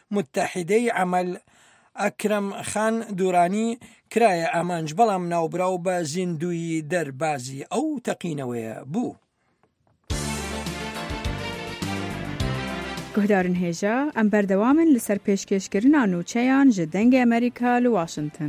متحدەی عەمەل ئەکرەم خان دوورانی کرایە ئامانج، بەڵام ناوبراو بە زیندوی دەربازی ئەو تەقینەوەیە بوو. گوهدارن هێژە ئەم بەردەوامن لەسەر پێشکەشکردنا نوچەیان ji dengê Amerîka li Washington.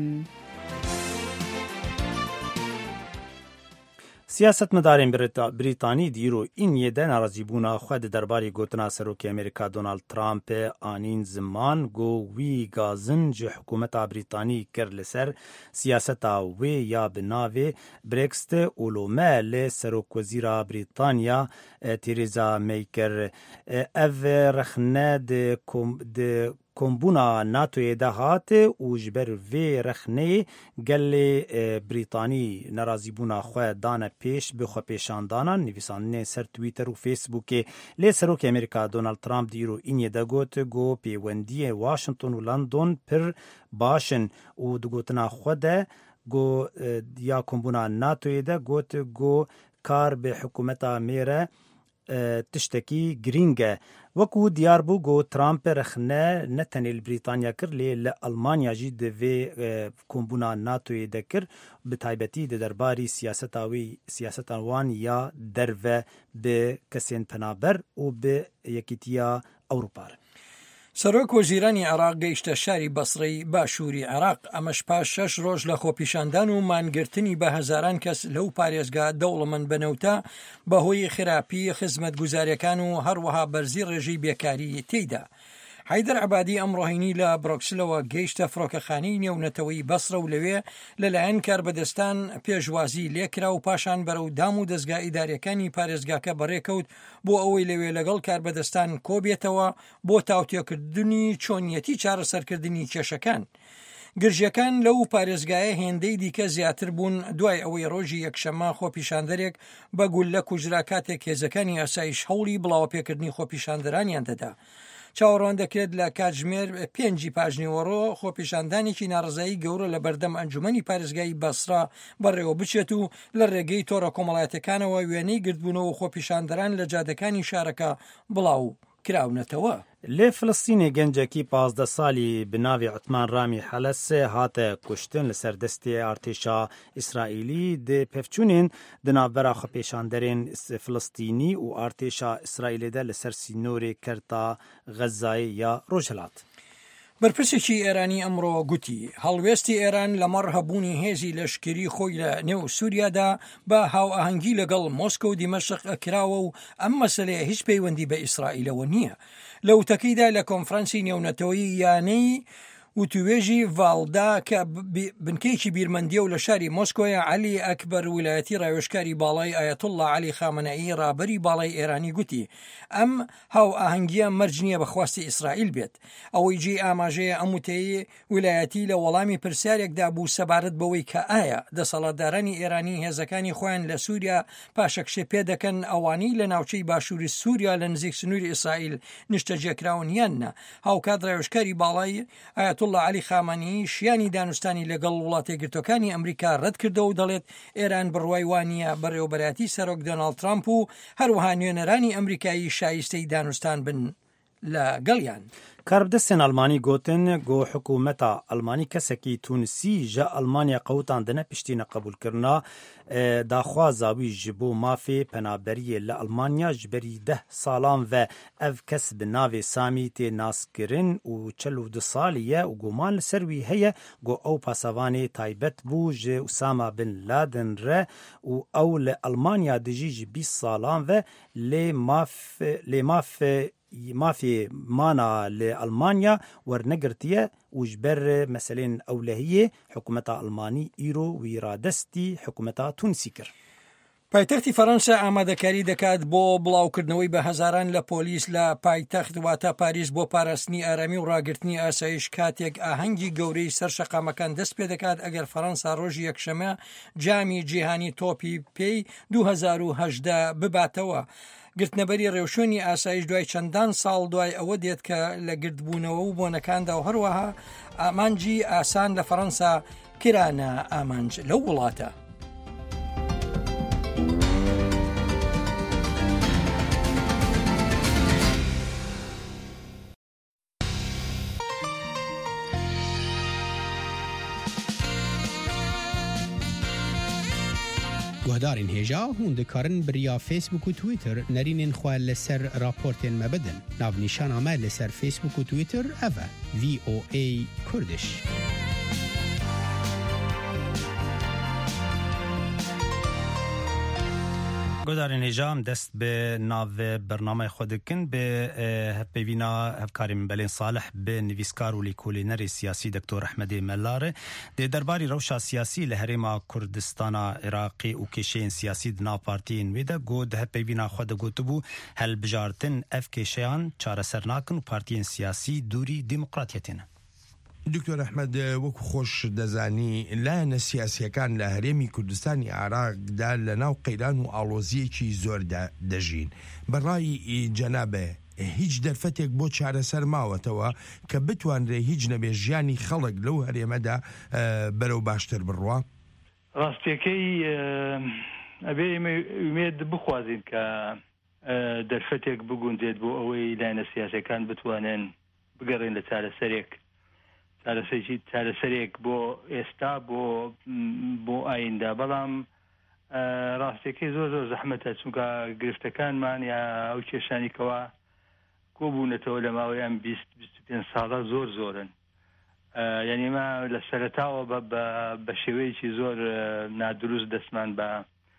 سیاستمدارên Brîtanî dîro îniyê de narazîbûna xwe di derbarê gotina Serokê Amerîka Donald Trumpê anîn ziman got wî gazin ji hikûmeta Brîtanî kir li ser siyaseta wê ya bi navê Brexitê û me lê Serokwezîra Brîtanya Theresa May kir. Ev rexne di kombûna NATOyê de hat û ji ber vê rexneyê gelê Brîtanî nerazîbûna xwe dane pêş bi xwepêşandana nivîsandinê ser Twitter û Facebookê. Lê Serokê Amerîka Donald Trump dîro îniyê de got pêwendiyê Washington û London pir başin û di gotina xwe de ya kombûna NATOyê de got kar bi hikûmeta me re tiştekî girîng e. Wekû diyar bû got Trumpê rexne ne tenê li Brîtanya kir lê li Almanya jî di vê kombûna NATOyê de kir, bi taybetî di derbarî siyaseta wan ya derve bi kesên penaber û bi Yekîtiya Ewropa. سەرۆک وەزیرانی عێراق گەیشتە شاری بەسڕەی باشووری عێراق، ئەمەش پاش 6 ڕۆژ لە خۆپیشاندان و مانگرتنی بە هەزاران کەس لەو پارێزگا دەوڵەمەند بنەوتە بەهۆی خراپی خزمەتگوزاریەکان و هەروەها بەرزی ڕێژەی بێکاری تێیدا. حیدەر عەبادی ئەمڕۆهینی لە بڕۆکسلەوە گەیشتە فڕۆکەخانەی نێونەتەوەی بەسڕە و لەوێ لەلایەن کاربەدەستان پێشوازی لێکرا و پاشان بەرەو دام و دەستگا ئیدارەکانی پارێزگاکە بەڕێکەوت بۆ ئەوەی لەوێ لەگەڵ کاربەدەستان کۆبێتەوە بۆ تاوتێکردنی چۆنیەتی چارەسەرکردنی کێشەکان. گرژیەکان لەو پارێزگایە هێندەی دیکە زیاتر بوون دوای ئەوەی ڕۆژی یەکشەممە خۆپیشاندەرێک بە گولە کوژرا کاتێک هێزەکانی ئاسایش هەوڵی بڵاوپێکردنی خۆپیشاندەرانیان دەدا. چاوەڕوان دەکرێت لە کاتژمێر 5 پاژنیوەڕۆ خۆپیشاندانێکی ناڕزایی گەورە لە بەردەم ئەنجومەنی پارێزگای بەسڕا بەڕێوە بچێت و لە ڕێگەی تۆڕە کۆمەڵایەتەکانەوە وێنەی گرتبوونەوە خۆپیشاندەران لە جادەکانی شارەکە بڵاو کراونەتەوە. لێ فلستینê gencekî 15 salî bi navê Utman Ramî Helesê hate kuştin li ser destê artêşa İsraîlî di pevçûnên di navbera xwepêşanderên Filistînî û artêşa İsraîlê de li ser sînorê Kerta Xezayê ya Rojhilat. بەرپرسێکی ئێرانی ئەمڕۆ گوتی هەڵوێستی ئێران لەمەڕ هەبوونی هێزی لەشکری خۆی لە نێو سووریادا بە هاوئاهەنگی لەگەڵ مۆسکۆ و دیمەشق ئەکراوە و ئەم مەسەلەیە هیچ پەیوەندی بە ئیسرائیلەوە نییە. لە وتەکەیدا لە کۆنفرەنسی نێونەتەوەی یانەی وتوێژی ڤالدا کە بنکەیەکی بیرمەندیە و لە شاری مۆسکۆیە عەلی ئەکبەر ویلایەتی ڕاوێژکاری باڵای ئایەتوڵڵا عەلی خامنەئی ڕابەری باڵای ئێرانی گوتی ئەم هاوئاهەنگیە مەرج نییە بەخواستی ئیسرائیل بێت. ئەوەی جێی ئاماژەیە ئەم وتەیە ویلایەتی لە وەڵامی پرسیارێکدا بوو سەبارەت بەوەی کە ئایا دەسەڵاتدارانی ئێرانی هێزەکانی خۆیان لە سووریا پاشەکشێ پێ دەکەن ئەوانەی لە ناوچەی باشووری سووریا لە نزیک سنووری ئیسرائیل نیشتەجێکراون یاننا. هاوکات ڕاوێژکاری باڵای ئایەتوڵڵا عەلی خامنەئی شیانی دانوستانی لەگەڵ وڵاتە یەکگرتووەکانی ئەمریکا ڕەت کردەوە و دەڵێت ئێران بڕوای وانە بەڕێوەبەرەتی سەرۆک دۆناڵد ترامپ و هەروەها نوێنەرانی ئەمریکایی شایستەی دانوستان بن لەگەڵیان. کاربدەستên Almanî gotin got hikûmeta Almanî kesekî Tûnisî ji Almanya qewtandine piştî neqebûlkirina daxwaza wî ji bo mafê penaberiyê li Almanya ji berî 10 salan ve ev kes bi navê Samî tê naskirin û 42 salî ye û guman li ser wî heye got ew pasevanê taybet bû ji Usama bin Laden re û ew li Almanya dijî ji 20 salan ve lê mafê mana li Almanya wernegirtiye û ji ber meselên ewlehiyê hikûmeta Almanî îro wî radestî hikûmeta Tunisî kir. پایتەختی فەڕەنسا ئامادەکاری دەکات بۆ بڵاوکردنەوەی بە هەزاران لە پۆلیس لە پایتەخت واتە پاریس بۆ پاراستنی ئارامی و ڕاگررتنی ئاسایش کاتێک ئاهەنگی گەورەی سەر شەقامەکان دەست پێ دەکات ئەگەر فەڕەنسا ڕۆژی یەکشەمە جامی جیهانی تۆپی پێی 2018 بباتەوە. گرتنەبەری ڕێوشێنی ئاسایش دوای چەندان ساڵ دوای ئەوە دێت کە لە گردبوونەوە و بۆنەکاندا و هەروەها ئامانجی ئاسان لە فەڕەنسا کرانە ئامانج لەو وڵاتە. گهدارین هجا هون دکارن بریا فیسبوک و تویتر نرینین خواه لسر راپورتین مبدن ناو نیشان آمه لسر فیسبوک و تویتر اوه VOA کردش. گودارین هجام دست به ناو برنامه خودکن به پیوینا هفکاری بلین صالح به نویسکار و لیکولینری سیاسی دکتر احمد ملاره ده درباری روشا سیاسی لحریم کردستان عراقی و کشین سیاسی دنا پارتین ویده گود پیوینا خود گوتبو هل بجارتن اف کشیان چاره سرناکن و پارتین سیاسی دوری دموکراتیتین. دکتۆر ئەحمەد وەکو خۆش دەزانی لایەنە سیاسیەکان لە هەرێمی کوردستانی عێراقدا لە ناو قەیران و ئاڵۆزیەکی زۆر دەژین. بەڕای جەنابێ هیچ دەرفەتێک بۆ چارەسەر ماوەتەوە کە بتوانرێ هیچ نەبێ ژیانی خەڵک لەو هەرێمەدا بەرەو باشتر بڕوا؟ ڕاستیەکەی ئەبێ ئومێد بخوازین کە دەرفەتێک بگونجێت بۆ ئەوەی لایەنە سیاسیەکان بتوانن بگەڕێن لە چارەسەرێک چارەسەرێک بۆ ئێستا بۆ ئایندا. بەڵام ڕاستیەکەی زۆر زەحمەتە چونکە گرفتەکانمان یا ئەو کێشانێکەوە کۆبوونەتەوە لە ماوەی ئەم 25 ساڵە زۆرن. یعنی ما لە سەرەتاوە بە شێوەیەکی زۆر نادروست دەستمان بە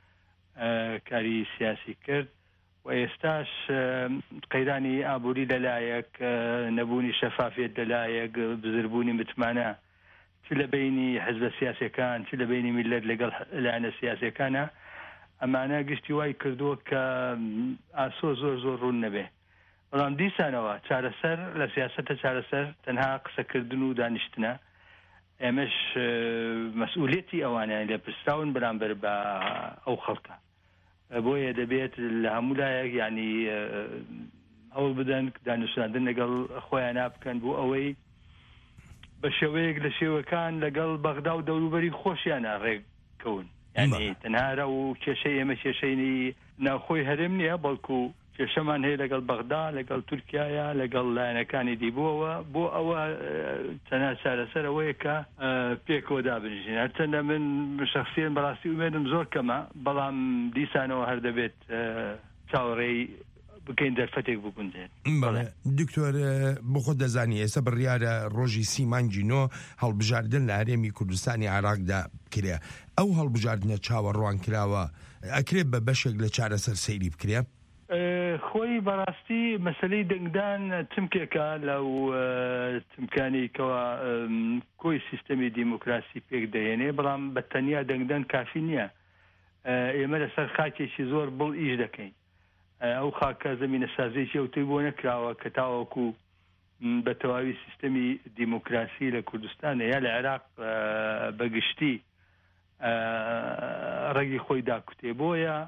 کاری سیاسی کرد و ئێستاش قەیرانی ئابووری لەلایەک، نەبوونی شەفافیت لەلایەک، بزربوونی متمانە چ لە بینی حزبە سیاسیەکان چ لە بینی میلەت لەگەڵ لایەنە سیاسیەکانە ئەمانە گشتی وای کردووە کە ئاسۆ زۆر ڕوون نەبێ. بەڵام دیسانەوە چارەسەر لە سیاسەتە چارەسەر تەنها قسەکردن و دانیشتنە. ئێمەش مەسئولیەتی ئەوانیان لێ پرسراون بەرامبەر بە ئەو خەڵکە. بۆیە دەبێت لە هەموو لایەک یعنی هەوڵ بدەن دانیشتاندن لەگەڵ خۆیان نابکەن بۆ ئەوەی بە شێوەیەک لە شێوەکان لەگەڵ بەغدا و دەوروبەری خۆشیانە ڕێککەون. یعنی تەنها و کێشەی ئێمە کێشەی ناوخۆی هەرێم نییە، بەڵکو کێشەمان هەیە لەگەڵ بەغدا، لەگەڵ تورکیایە، لەگەڵ لایەنەکانی دیبووەوە بۆ ئەوە تەنها چارەسەر ئەوەیە کە پێکەوە دابنیژین. هەرچەندە من شەخسیەن بەڕاستی ئومێدم زۆر کەمە، بەڵام دیسانەوە هەر دەبێت چاوەڕێی بکەین دەرفەتێک بگونجێت. دکتۆر بۆ خۆ دەزانی ئێستا بڕیارە ڕۆژی 30 مانگی نۆ هەڵبژاردن لە هەرێمی کوردستانی عێراقدا کرێ. ئەو هەڵبژاردنە چاوەڕوان کراوە ئەکرێت بە بەشێک لە چارەسەر سەیری بکرێ؟ خۆی بەڕاستی مەسلەی دەنگدان چمکێکە لەو چمکانی کەوا کۆی سیستەمی دیموکراسی پێک دەهێنێ، بەڵام بە تەنیا دەنگدان کافی نییە. ئێمە لەسەر خاکێکی زۆر بڵ ئیش دەکەین. ئەو خاکە زەمینە سازێکی ئەوتەی بۆ نەکراوە کە تاوەکو بە تەواوی سیستەمی دیموکراسی لە کوردستانە یا لە عێراق بەگشتی ڕێگی خۆی داکوتێ. بۆیە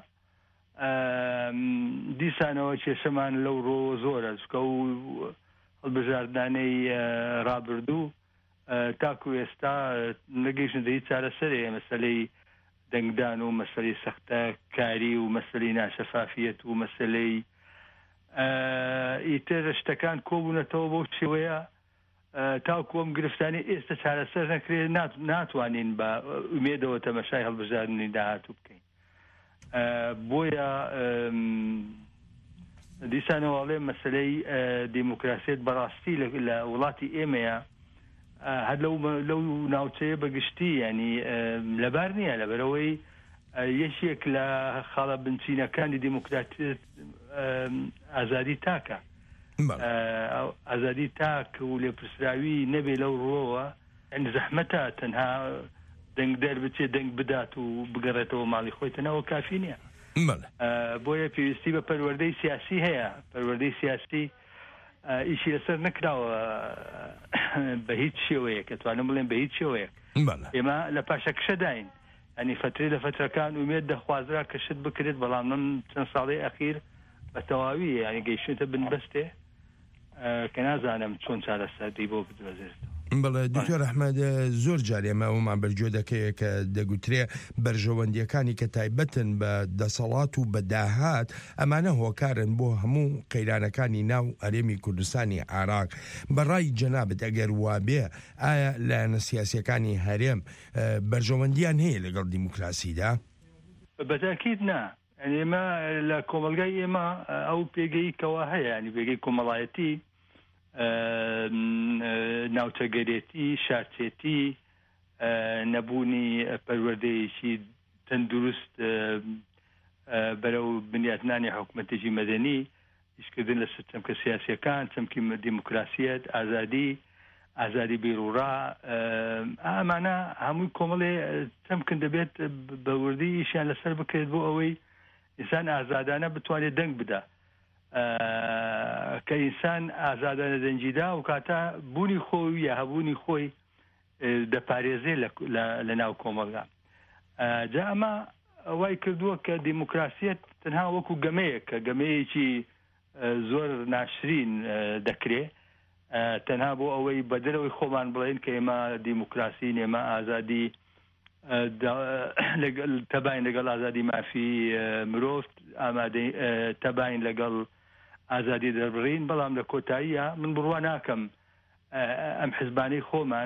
دیسانەوە کێشەمان لەو ڕۆ زۆرە، چکە و هەڵبژاردانەی ڕابردوو تاکو ئێستا نەگەیشتن هیچ چارەسەرێ مەسەلەی دەنگدان و مەسەلەی سەختە کاری و مەسەلەی ناشەفافیەت و مەسەلەی ئیتر شتەکان کۆبوونەتەوە بۆ شێوەیە تاکو ئەم گرفتانی ئێستا چارەسەر نەکرێت ناتوانین بە ئومێدەوە تەمەشای هەڵبژاردنی داهاتوو بکەین. بۆیە دیسانەوەڵێ مەسلەی دیموکراسیت بەڕاستی لە وڵاتی ئێمەیە هەر لەو ناوچەیە بەگشتی ینی لەبار نییە، لەبەرەوەی یەکێک لە خاڵە بنچینەکانی دیموکراتیت ئازادی تاکە. ئازادی تاک و لێپرسراوی نەبێ لەو ڕۆوە زەحمەتە تەنها دەنگدەر بچێ دەنگ بدات و بگەڕێتەوە ماڵی خۆی تەنەوە کافی نییە. بۆیە پێویستی بە پەروەردەی سیاسی هەیە. پەروەردەی سیاسی ئیشی لەسەر نەکراوە بە هیچ شێوەیەک، ئەتوانم بڵێن بە هیچ شێوەیەک. ئێمە لە پاشەکشەداین، ئەنی فترەی لە فترەکان ئومێد دەخوازرا کە شت بکرێت، بەڵام من چەند ساڵی ئەخیر بە تەواوی ینی گەیشتە بنبەستێ کە نازانم چۆن چارەسەری بۆ بدوەزێتەوە. بەڵێ دکتۆر ئەحمەد زۆر جار ئێمە ئەومان بەرجۆ دەکەیە کە دەگوترێ بەرژەوەندیەکانی کە تایبەتن بە دەسەڵات و بە داهات ئەمانە هۆکارن بۆ هەموو قەیرانەکانی ناو هەرێمی کوردستانی عێراق. بەڕای جەنابەت ئەگەر وابێ ئایا لایەنە سیاسیەکانی هەرێم بەرژەوەندیان هەیە لەگەڵ دیموکراسیدا؟ بەتاکید نا ئێمە لە کۆمەلگای ئێمە ئەو پێگەی کەوا هەیە ینی پێگەی کۆمەڵایەتی ناوچەگەرێتی شارچێتی نەبوونی پەروەردەیەکی تەندروست بەرەو بنیاتنانی حکوومەتێکی مەدەنی ئیشکردن لە چەمکە سیاسیەکان چەمکی دیموکراسیەت ئازادی بیرروڕا ئەمانە هەمووی کۆمەڵێ چەمکن دەبێت بە وردی ئیشیان لەسەر بکرێت بۆ ئەوەی ئینسان ئازادانە بتوانێت دەنگ بدە کە ئینسان ئازادانە دەنجیدا و کاتە بوونی خۆی یا هەبوونی خۆی دەپارێزێ لە ناو کۆمەلگا جا ئەمە وای کردووە کە دیموکراسیەت تەنها وەکو گەمەیە کە گەمەیەکی زۆر ناشرین دەکرێ تەنها بۆ ئەوەی بەدەرەوەی خۆمان بڵێن کە ئێمە دیموکراسی ئێمە ئازادی تەباین لەگەڵ ئازادی مافی مرۆڤ ئامادەی تەباین لەگەڵ ئازادی دەربڕین بەڵام لە کۆتاییە من بڕوا ناکەم ئەم حزبانەی خۆمان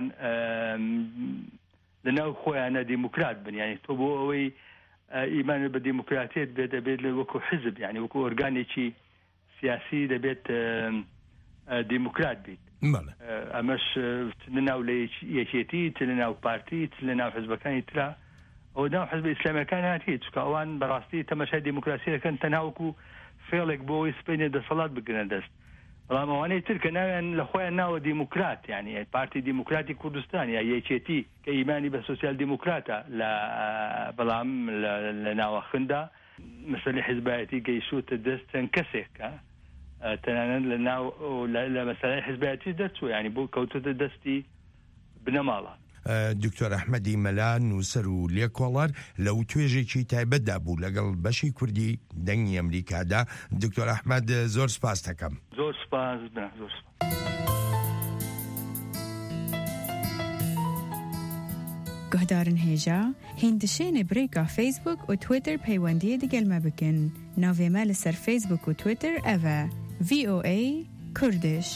لەناو خۆیانە دیموکرات بن یعنی تۆ بۆ ئەوەی ئیمان بە دیموکراتیت بێت دەبێت لە وەکو حزب یعنی وەکو ئۆرگانێکی سیاسی دەبێت دیموکرات بیت ئەمەش لەناو لە یەکێتی لەناو پارتی لەناو حزبەکانی ترا ئەو ناو حزب ئیسلامیەکان هاتیت چکە ئەوان بەڕاستی تەماشای دیموکراسی دەکەن تەنها وەکو فێڵێک بۆ ئەوەی سپێنێ دەسەڵات بگرن دەست بەڵام ئەوانەی تر کە ناویان لە خۆیان ناوە دیموکرات یعنی پارتی دیموکراتی کوردستان یا یەکێتی کە ئیمانی بە سۆسیال دیموکراتە بەڵام لە ناوەخندا مەسەلەی حیزبایەتی گەیشتوتە دەست چەند کەسێکە تەنانەت لە مەسەلەی حیزبایەتی دەرچوو ینی بۆ کەوتوتە دەستی بنەماڵە دکتۆر ئەحمەدی مەلا نووسەر و لێکۆڵەر لەو توێژێکی تایبەتدا بوو لەگەڵ بەشی کوردی دەنگی ئەمریکادا دکتۆر ئەحمەد زۆر سپاس دەکەم زۆر سپاس زۆر سپاس گهدارن هێژا هیندشێنێ برێکا فیسبوک و تویتر پەیوەندیە دەگەلمە بکەن ناوێمە لەسەر فیسبوک و تویتر ئەڤە VOA کوردش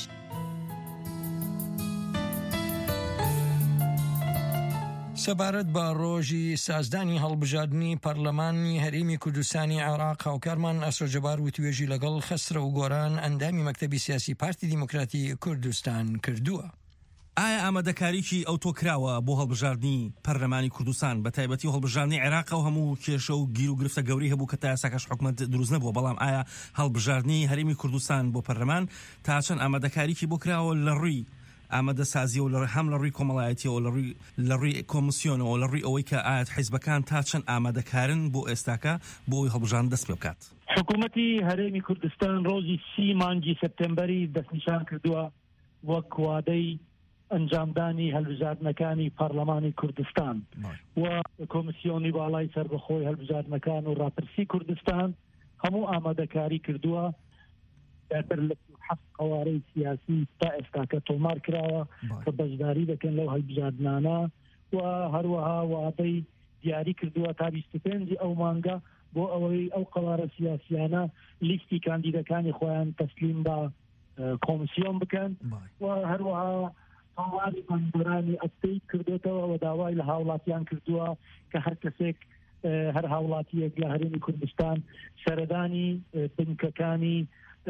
سەبارەت بە ڕۆژی سازدانی هەڵبژاردننی پەرلەمانی هەرێمی کوردستانی عێراق هاوکارمان ئەسرۆجەبار و توێژی لەگەڵ خەسرە و گۆران ئەندامی مەکتەبی سیاسی پارتی دیموکراتی کوردستان کردووە. ئایا ئامادەکاریی ئەوتۆ کراوە بۆ هەڵبژاردننی پەرلەمانی کوردستان بە تایبەتی و هەڵبژاردننی عێراق و هەموو کێشە و گیر و گرفتە گەوری هەبوو کە تا ئێستاکەش حکومەت دروست نەبووە بەڵام ئایا هەڵبژاردننی هەرێمی کوردستان بۆ پەرلەمان تا چەند ئامادەکاریی بۆ کراوە لە ڕووی ئامادەسازی و هەم لە ڕووی کۆمەڵایەتیەوە لە ڕووی کۆمسیۆنەوە لە ڕووی ئەوەی کە ئاەت حیزبەکان تا چەند ئامادەکارن بۆ ئێستاکە بۆ ئەوی هەڵبژاردن دەست پێ بکات. حکوومەتی هەرێمی کوردستان ڕۆژی 30 مانگی سەپتەمبەری دەستنیشان کردووە وەک وادەی ئەنجامدانی هەڵبژاردنەکانی پەرلەمانی کوردستان و کۆمسیۆنی باڵای سەربەخۆی هەڵبژاردنەکان و ڕاپرسی کوردستان هەموو ئامادەکاری کردووە بەر لە حەفت قوارەی سیاسی تا ئێستاکە تۆمار کراوە کە بەشداری دەکەن لەو هەڵبژاردنانە و هەروەها وادەی دیاری کردووە تا 25 ئەو مانگە بۆ ئەوەی ئەو قوارە سیاسیانە لیستی کاندیدەکانی خۆیان تەسلیم بە کۆمسیۆن بکەن و هەروەها هاواری مەمبەرانی ئەستەیت کردوێتەوە و داوای لە هاوڵاتیان کردووە کە هەر کەسێک هەر هاوڵاتیەک لە هەرێمی کوردستان سەردانی بنکەکانی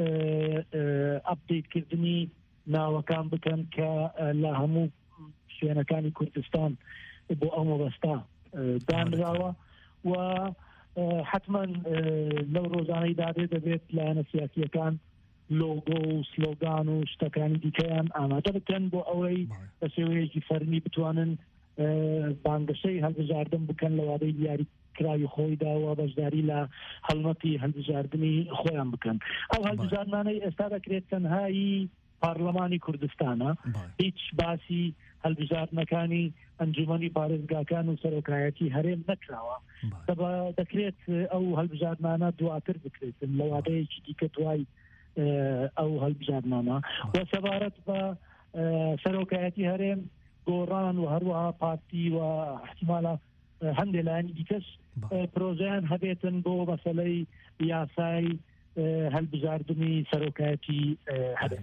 ئەپدەیتکردنی ناوەکان بکەن کە لە هەموو شوێنەکانی کوردستان بۆ ئەو مەبەستا دانراوە و حتما لەو ڕۆژانەی دادێ دەبێت لایەنە سیاسیەکان لۆگۆ و سلۆگان و شتەکانی دیکەیان ئامادە بکەن بۆ ئەوەی بە شێوەیەکی فەرمی بتوانن بانگەشەی هەڵبژاردن بکەن لە وادەی دیاری کراوی خۆیدا و بەشداری لە هەڵمەتی هەڵبژاردننی خۆیان بکەن. ئەو هەڵبژاردنانەی ئێستا دەکرێت تەنهایی پارلەمانی کوردستانە هیچ باسی هەڵبژاردنەکانی ئەنجومەنی پارێزگاکان و سەرۆکایەتی هەرێم نەکراوە دەکرێت ئەو هەڵبژاردنانە دواتر بکرێتن لە وادەیەکی دیکە دوای ئەو هەڵبژاردنانە و سەبارەت بە سەرۆکایەتی هەرێم گۆڕان و هەروەها پارتی و احتیمالە هەندێک لایەنی دیکەش پرۆژەیان هەبێتن بۆ مەسەلەی یاسای هەڵبژاردننی سەرۆکایەتی هەرێم.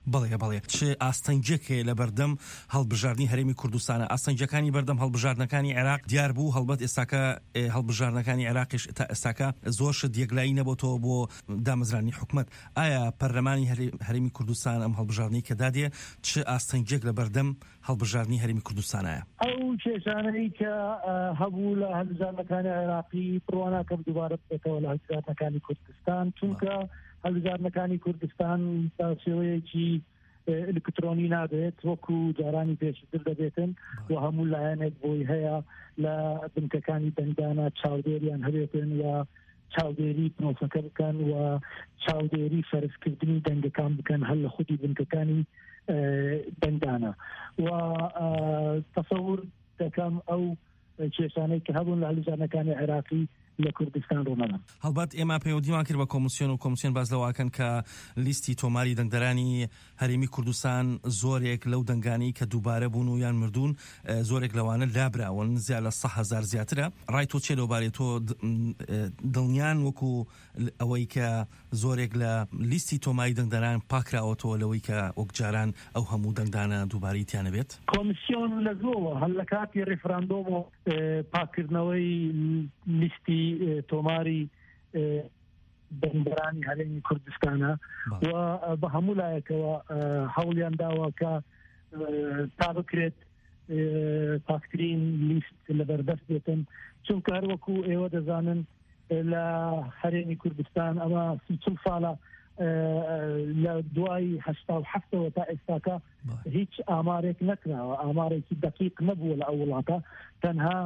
بەڵێ چ ئاستەنجێکێ لە بەردەم هەڵبژاردننی هەرێمی کوردستانە. ئاستەنجەکانی بەردەم هەڵبژاردنەکانی عێراق دیار بوو، هەڵبەت ئێستاکە هەڵبژاردنەکانی عێراقیش تا ئێستاکە زۆرشت یەکلایی نەبووەوە بۆ دامەزرانی حکومت. ئایا پەرلەمانی هەرێمی کوردستان ئەم هەڵبژاردننی کە دادێ چ ئاستەنجێک لە بەردەم هەڵبژاردننی هەرێمی کوردستانایە؟ ئەو کێشانەی کە هەبوو لە هەڵبژاردنەکانی عێراقی بڕواناکە دووبارە بێتەوە لە هەڵبژاردنەکانی کوردستان، چونکە هەڵبژاردنەکانی کوردستان بە شێوەیەکی ئلکترۆنی نابێت وەکو جارانی پێشتر دەبێتن و هەموو لایەنێک بۆی هەیە لە بنکەکانی دەنگدانە چاودێریان هەبێتن و چاودێری پرۆسەکە بکەن و چاودێری فەرزکردنی دەنگەکان بکەن هەل لە خودی بنکەکانی دەنگدانە. و تەسەور دەکەم ئەو کێشانەی کە هەبوون لە هەڵبژاردنەکانی عێراقی لە کوردستان ڕۆنەدەن. هەڵبەت ئێمە پەیوەندیمان کرد بە کۆمیسیۆن و کۆمیسیۆن باز لەواکەن کە لیستی تۆماری دەنگدەرانی هەرێمی کوردستان زۆرێک لەو دەنگانی کە دووبارە بوون و یان مردوون زۆرێک لەوانە لابراون، زیاد لە 100,000 زیاترە. ڕای تۆ چێ لەوبارەی تۆ دڵنیان وەکو ئەوەی کە زۆرێک لە لیستی تۆماری دەنگدەران پاکراوەتەوە لەوەی کە وەک جاران ئەو هەموو دەنگدانە دووبارەی تیانە بێت؟ کۆمیسیۆن لە زۆوە هەل لە کاتی ڕێفراندۆم و پاکردنەوەی لیستی تۆماری دەنگدەرانی هەرێمی کوردستانە و بە هەموو لایەکەوە هەوڵیان داوە کە تا بکرێت پاکترین لیست لەبەردەست بێتن، چونکە هەروەکو ئێوە دەزانن لە هەرێمی کوردستان ئەمە 30 ساڵە لە دوای 87 تا ئێستاکە هیچ ئامارێک نەکراوە، ئامارێکی دقیق نەبووە لە ئەو وڵاتە، تەنها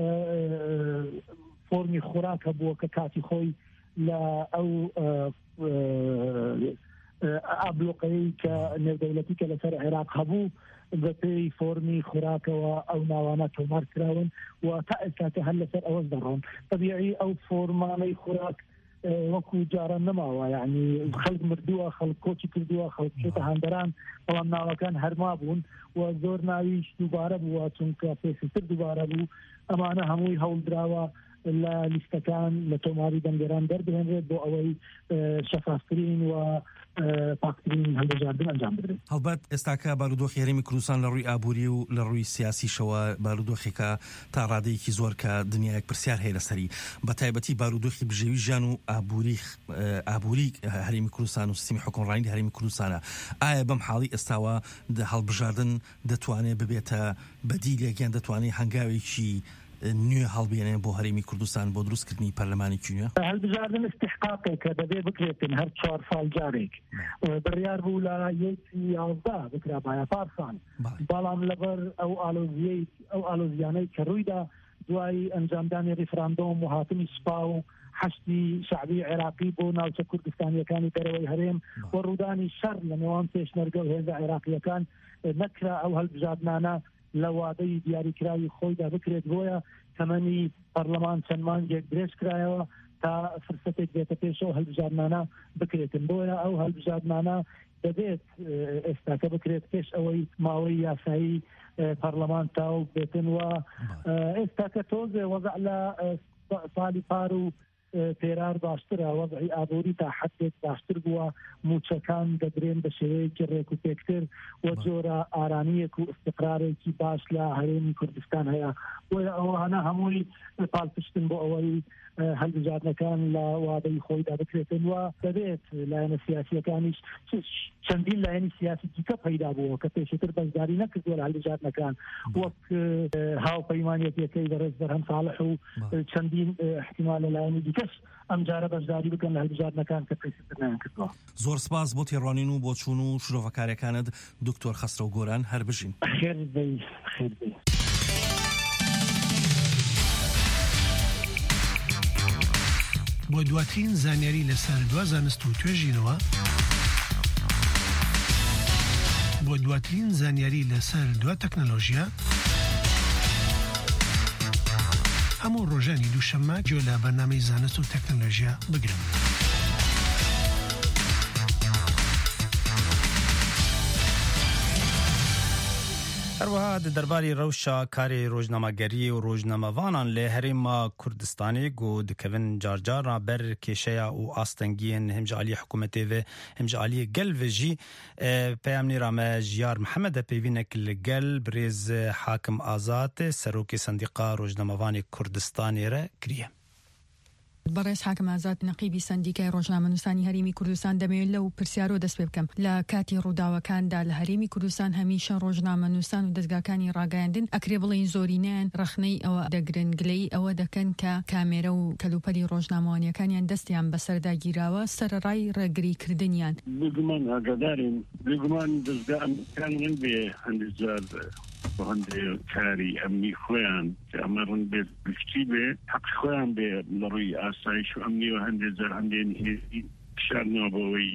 فۆرمی خوراکە بووە کە کاتی خۆی لە ئەو ئابلۆقەیەی کە نێودەوڵەتی کە لەسەر عێراق هەبوو بە پێی فۆرمی خوراکەوە ئەو ناوانە تۆمار کراون و تا ئێستاکە هەر لەسەر ئەوەش دەڕۆن. طبیعی ئەو فۆرمانەی خوراک وەکو جاران نەماوە، یعنی خەڵک مردووە، خەڵک کۆچی کردووە، خەڵک چێتە هەندەران، بەڵام ناوەکان هەرما بوون و زۆر ناویش دووبارە بووە چونکە پێشتر دووبارە بوو. ئەمانە هەمووی هەوڵدراوە لە لیستەکان لە تۆماری دەنگدەران دەربهێنرێت بۆ ئەوەی شەفافترین و پاکترین هەڵبژاردن ئەنجام بدرێت. هەڵبەت ئێستاکە بارودۆخی هەرێمی کوردستان لە ڕووی ئابووری و لە ڕووی سیاسیشەوە بارودۆخێکە تا ڕادەیەکی زۆر کە دنیایەک پرسیار هەیە لەسەری، بە تایبەتی بارودۆخی بژێوی ژیان و ئابووری هەرێمی کوردستان و سیستمی حکومڕانی هەرێمی کوردستانە. ئایا بەم حاڵی ئێستاوە هەڵبژاردن دەتوانێت ببێتە بەدیلێکیان دەتوانێت هەنگاوێکی نوێ هەڵبێنێن بۆ هەرێمی کوردستان بۆ دروستکردنی پەرلەمانێکی نوێ؟ هەڵبژاردن استحقاقێکە دەبێ بکرێتن هەر 4 ساڵ جارێک. بڕیار بوو لە 11 بکرا باە پارسان، بەڵام لەبەر ئەو ئالۆزیانەی کە ڕوویدا دوای ئەنجامدانی ڕیفراندۆم و هاتنی سوپا و حەشتی شعبی عێراقی بۆ ناوچە کوردستانیەکانی دەرەوەی هەرێم و ڕوودانی شەڕ لە نێوان پێشمەرگە و هێزە عێراقیەکان نەکرا ئەو هەڵبژاردنانە لە وادەی دیاریکراوی خۆیدا بکرێت. بۆیە تەمەنی پەرلەمان چەند مانگێک درێژ کرایەوە تا فرسەتێک بێتە پێشەوە هەڵبژاردنانە بکرێتن. بۆیە ئەو هەڵبژاردنانە دەبێت ئێستاکە بکرێت پێش ئەوەی ماوەی یاسایی پەرلەمان تاو بێتن و ئێستاکە تۆزێ وەزع لە ساڵی پار و پێرار باشترە، وەزعی ئابووری تا حدێک باشتر بووە، موچەکان دەدرێن بە شێوەیەکی ڕێک و پێکتر و جۆرە ئارامەیەک و استقرارێکی باش لە هەرێمی کوردستان هەیە. بۆیە ئەوانە هەمووی پاڵپشتن بۆ ئەوەی هەڵبژاردنەکان لە وادەی خۆیدا بکرێتن و دەبێت لایەنە سیاسیەکانیش چەندین لایەنی سیاسی دیکە پەیدا بووە کە پێشتر بەشداری نەکردووە لە هەڵبژاردنەکان، وەک هاوپەیمانیەتەکەی بەڕێز بەرهەم ساڵح و چەندین احتیمال لە لایەنی دیکەش ئەمجارە بەشداری بکەن لە هەڵبژاردنەکان کە پێشتر نەکردووە. زۆر سپاس بۆ تێڕوانین و بۆ چوون و شرۆڤەکارەکانت دکتۆر خەسرە گۆران. هەر بژین. خێر بێ. بۆ دواترین زانیاری لەسەر دوا زانست و توێژینەوە، بۆ دواترین زانیاری لەسەر دوا تەکنەلۆژیا، هەموو ڕۆژانی دووشەممە گوێ لە بەرنامەی زانست و تەکنەلۆژیا بگرن. هەروەها دەرباری ڕەوشە کاری ڕۆژنامەگەری و ڕۆژنامەوانان لە هەرێما کوردستانی گۆ دکەون جارجارا بەر کێشەیە و ئاستەنگیên هەمجالی حکوومەتێ ve hemjaliyê gel ve jî peyamnêra me Jiyar Mihemmed peyvînek li gel birêz Hakim Azad serokê Sendîqa Rojnamevanê Kurdistanê re kiriye. بەڕێز حاکم ئازاد نەقیبی سەندیکای ڕۆژنامەنووسانی هەرێمی کوردستان دەمەوێت لەو پرسیارۆ دەست پێ بکەم لە کاتی ڕووداوەکاندا لە هەرێمی کوردستان هەمیشە ڕۆژنامەنووسان و دەستگاکانی ڕاگەیاندن ئەکرێ بڵێن زۆرینیان رەخنەی ئەوە دەگرن گلەی ئەوە دەکەن کە کامێرە و کەلوپەلی ڕۆژنامەوانیەکانیان دەستیان بەسەردا گیراوە سەرڕای ڕێگریکردنیان بگومان ئاگادارین بگومان دەستگاکان بێ هەندێک جار هەندێ کاری ئەمنی خۆیان کە ئەمە ڕوون بێت گشتی بێ حەق خۆیان بێ لە ڕووی ئاسایش و ئەمنی و هەندێک جار هەندێن پیشاردنەوە بەوەی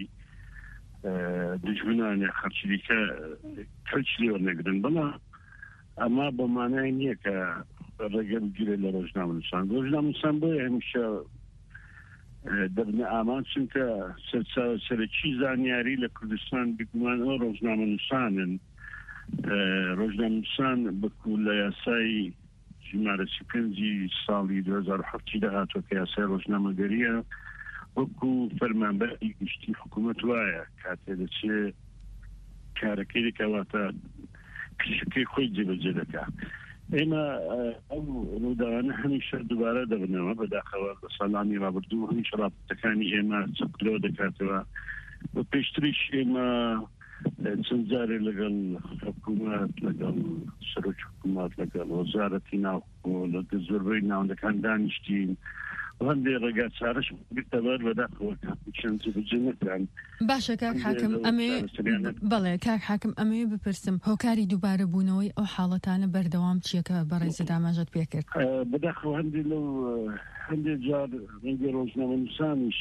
دژمنانە خەرچیکە کەلچی وەرنەگرن بەڵام ئەمە بە مانای نییە کە ڕێگە بگیرێت لە ڕۆژنامەنووسان بۆیە هەمیشە دەبنە ئامان چونکە سەرچی زانیاری لە کوردستان بگومان ئەو ڕۆژنامەنووسانن ڕۆژنامەنووسان بەکو لە یاسای ژمارە 35 ساڵی 2007 داهاتوە کە یاسای ڕۆژنامەگەریە وەکو فەرمانبەری گشتی حکوومەت وایە کاتێ دەچێت کارەکەی دەکەواتە کشەکەی خۆی جێبەجێ دەکات. ئێمە ئەو ڕووداوانە هەمیشە دووبارە دەبنەوە بەداخەوە بە ساڵانی ڕابردوو هەمیشە ڕابردەکانی ئێمە چەقلۆ دەکاتەوە بە پێشتریش ئێمە چەند جارێ لەگەڵ حکوومەت لەگەڵ سەرۆک حکوومەت لەگەڵ وەزارەتی ناو لەگە زۆربەی ناوەندەکان دانیشتین هەندێک ڕێگا چارەش بێتەبەر بەداخەوە چەند جێبەجێ نەکران. باشە کاک حاکم ئەمێ بەڵێ کاک حاکم ئەمەوێ بپرسم هۆکاری دووبارە بوونەوەی ئەو حاڵەتانە بەردەوام چیەکە بەڕێزە داماژەت پێکرد بەداخەوە هەندێک جار ڕەنگە ڕۆژنامەنووسانیش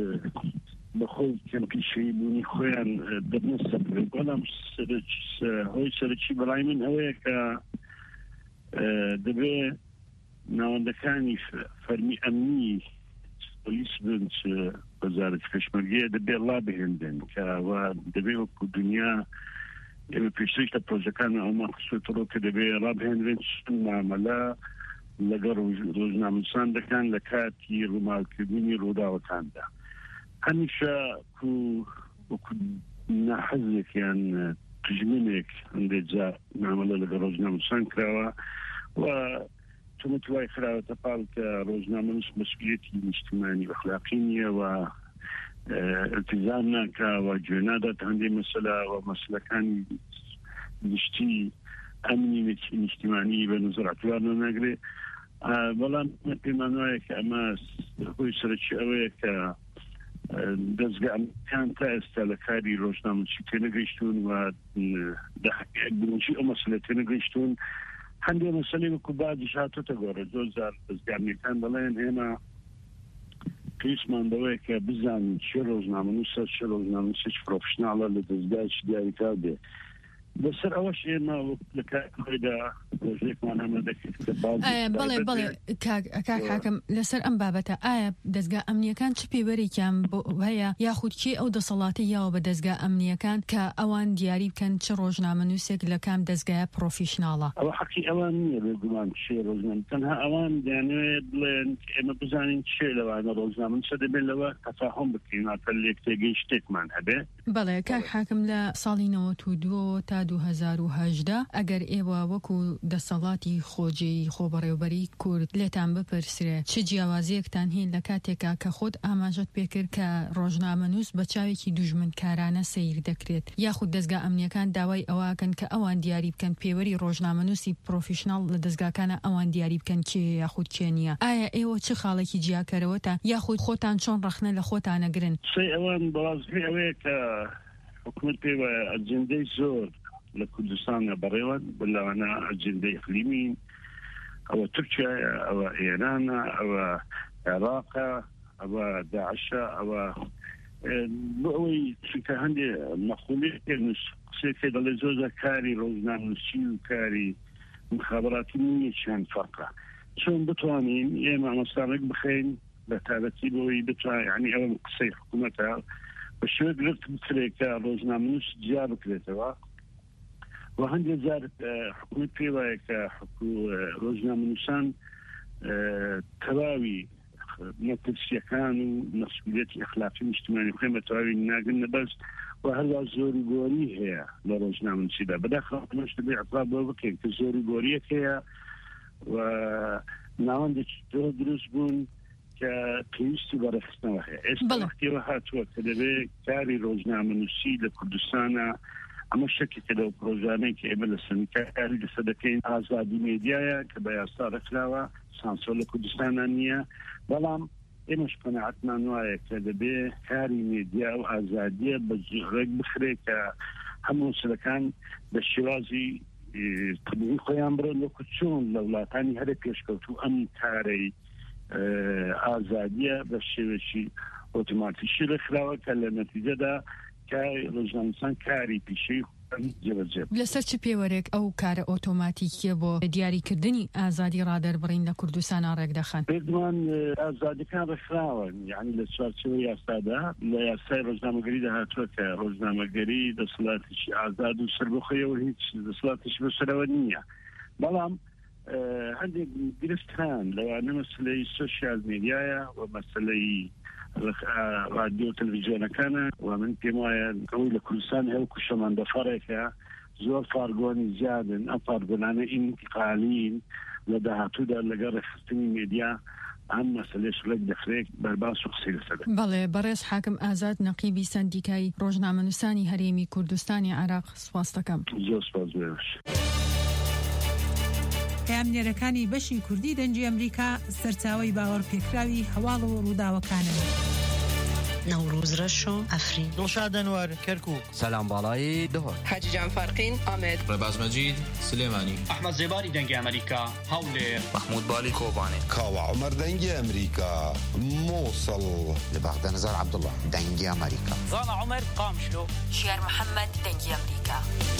بەخۆی کەمپیشەی بوونی خۆیان دەبنە سەبرێت بەڵام هۆی سەرچی بەڵای من ئەوەیە کە دەبێت ناوەندەکانی فەرمی ئەمنی پۆلیس بن وەزارەتی پێشمەرگەیە دەبێت ڕابهێندن کە دەبێت وەکو دنیا ئێمە پێشتر لە پرۆژەکان ئەومان خسوێتەوە کە دەبێت ڕابهێنرێن مامەلە لەگەڵ ڕۆژنامەنووسان دەکەن لە کاتی ڕووماڵکردنی ڕووداوەکاندا هەمیشە وەکو ناحەزێک یان تژمنێک هەندێک جار مامەلە لەگەڵ ڕۆژنامەنووسان کراوە و توای خراوەتە پاڵ کە ڕۆژنامەنووس مەسئولیەتی نیشتیمانی ئەخلاقی نییە و التزام ناکاوە گوێ نادات هەندێک مەسەلە و مەسلەکانی گشتی ئەمنی نیشتیمانی بە نەزەرعەتوار ناگرێت بەڵام پێمان وایە کە ئەمە خۆی سەرچی ئەوەیە کە دەستگاکان تا ئێستا لە کاری ڕۆژنامەنووسی تێنەگەیشتون و گرنگی ئەو مەسەلە تێنەگەیشتون هەندێک مەسەلەی وەکو بادیش هاتوتە گۆڕێ زۆر دەستگامیەکان بەڵێن ئێمە پێویستمان بەوەیە کە بزانین چه ڕۆژنامەنووسە چه ڕۆژنامەنووسێک پرۆفشناڵە لە دەستگایکی دیاریکار بێ بەسەر ئەوەش ئێمە لە کارخۆیدا ڕۆژێکمان ئەمە دەکرد کە بەڵێ کاک حاکم لەسەر ئەم بابەتە ئایا دەستگا ئەمنیەکان چ پێوەرێکیان هەیە یاخود کێ ئەو دەسەڵاتی یاوە بە دەستگا ئەمنیەکان کە ئەوان دیاری بکەن چ ڕۆژنامەنووسێک لە کام دەستگایە پرۆفیشناڵە ئەوە حەقی ئەوان نییە بێگومان چێ ڕۆژنامە تەنها ئەوان دەیانوێت بڵێن ئێمە بزانین چێ لەوانە ڕۆژنامەنووسە دەبێت لەوە تەفاهم بکەین ئەتە لێک تێگەی شتێکمان هەبێ بەڵێ کاک حاکم لە ساڵی 92 تا 2018 ئەگەر ئێوە وەکو دەسەڵاتی خۆجێی خۆبەڕێوەبەری کورد لێتان بپرسرێ چ جیاوازیەکتان هین لە کاتێکا کە خۆت ئاماژەت پێکرد کە ڕۆژنامەنووس بە چاوێکی دوژمنکارانە سیر دەکرێت یاخود دەستگا ئەمنیەکان داوای ئەوەکەن کە ئەوان دیاری بکەن پێوەری ڕۆژنامەنووسی پرۆفیشناڵ لە دەستگاکانە ئەوان دیاری بکەن کێ یاخود کێ نییە ئایا ئێوە چه خاڵێکی جیاکەرەوەتە یاخود خۆتان چۆن ڕەخنە لە خۆتانەگرن ئەوان بەوازی ئەوەیە کە حکومەت پێوە ئەجندەی زۆر لە کوردستانە بەڕێوە بەلاوانە ئەجندەی ئیقلیمی ئەوە تورکیایە ئەوە ئێرانە ئەوە عێراقە ئەوە داعشە ئەوە بۆ ئەوەی چونکە هەندێک مەخولێک قسێکێ دەڵێ زۆر کاری ڕۆژنامەنووسی و کاری مخابراتی نییە چەند فەرقە چۆن بتوانین ئێمە ئامۆستاڕێک بخەین بە تایبەتی بۆی بتوانین یعنی ئەوە قسەی حکوومەتە بە شێوە گرفت بکرێت کە ڕۆژنامەنووس جیا بکرێتەوە وهندي زار حكومة بيواك روزنامة نووسان تواوي نترسي كانوا مسؤولية إخلاقية اجتماعية قيمة تواوي ناقلنا بس وهلا زوري غوري هي لروزنامة نسيدا بداخل مش تبيع عقاب وبكين كزوري غوري هي ونعوندك دروس بون كقيستي برخصنا هي استوقتي وهاتوا كدبي كاري روزنامة نسيدا كردستانا اما شکی که دو پروژانه که امل سنکاری لسدکین آزادی میدیایا که بیاستا رفلاوه سانسول کردستانانیه بلام امش قناعتنا نوعه که دبی کاری میدیا و آزادیه بزرگ بخره که همون سلکان بشیرازی طبیعی خویان برو لکچون لولاتانی هر پیشکوتو ام کاری آزادیه بشیوشی اوتوماتیشی رخلاوه که لنتیجه دا که روزنامه‌نووسان کاری پیشی جبرجب لەسەر چ پێوەرێک ئەو کارە ئۆتۆماتیکیە بۆ دیاریکردنی ئازادی ڕادەربڕین لە کوردستان ڕێک دەخەن بردمان ئازادیەکان ڕێکخراون یعنی لە چوارچێوەی یاسادا لە یاسای ڕۆژنامەگەری داهاتووە کە ڕۆژنامەگەری دەسەڵاتێکی ئازاد و سەربەخۆیەوە هیچ دەسەڵاتێکی بەسەرەوە نییە بەڵام هەندێک گرفتان لەوانە مەسلەی سۆشیال میدیایە و مەسلەی رادیو و تلویزیۆنەکانە و من پێم وایە ئەوەی لە کوردستان هەوکو شەمەندەفەرێکە زۆر فارگۆنی زیادن ئەم فارگۆنانە ئینتقالین لە داهاتوودا لەگەڵ ڕێکخستنی میدیا ئەم مەسلەش ڕێک دەخرێت بەرباس و قسەی لەسەر بەڵێ بەڕێز حاکم ئازاد نەقیبی سەندیکای ڕۆژنامەنووسانی هەرێمی کوردستانی عێراق سوپاس دەکەم. زۆر سوپاس بێش. پامنێرەکانی بەشی کوردی دەنجی ئەمریکا سەرچاوی باوەڕ پێکراوی هەواڵ و ڕووداوەکانن. نوروز رشو افرین دڵشاد ئەنوەر کەرکووک سەلام باڵای دهۆر حاجیجان فەرقین ئامێد ڕێباز مەجید سلێمانی ئەحمەد زێباری دەنگی ئەمریکا هەولێر محمود بالی کۆبانێ کاوە عومەر دەنگی ئەمریکا مووسڵ لە بەغدە نەزار عەبدوڵڵا دەنگی ئەمریکا زانا عومەر قامشلۆ شێر محەممەد دەنگی ئەمریکا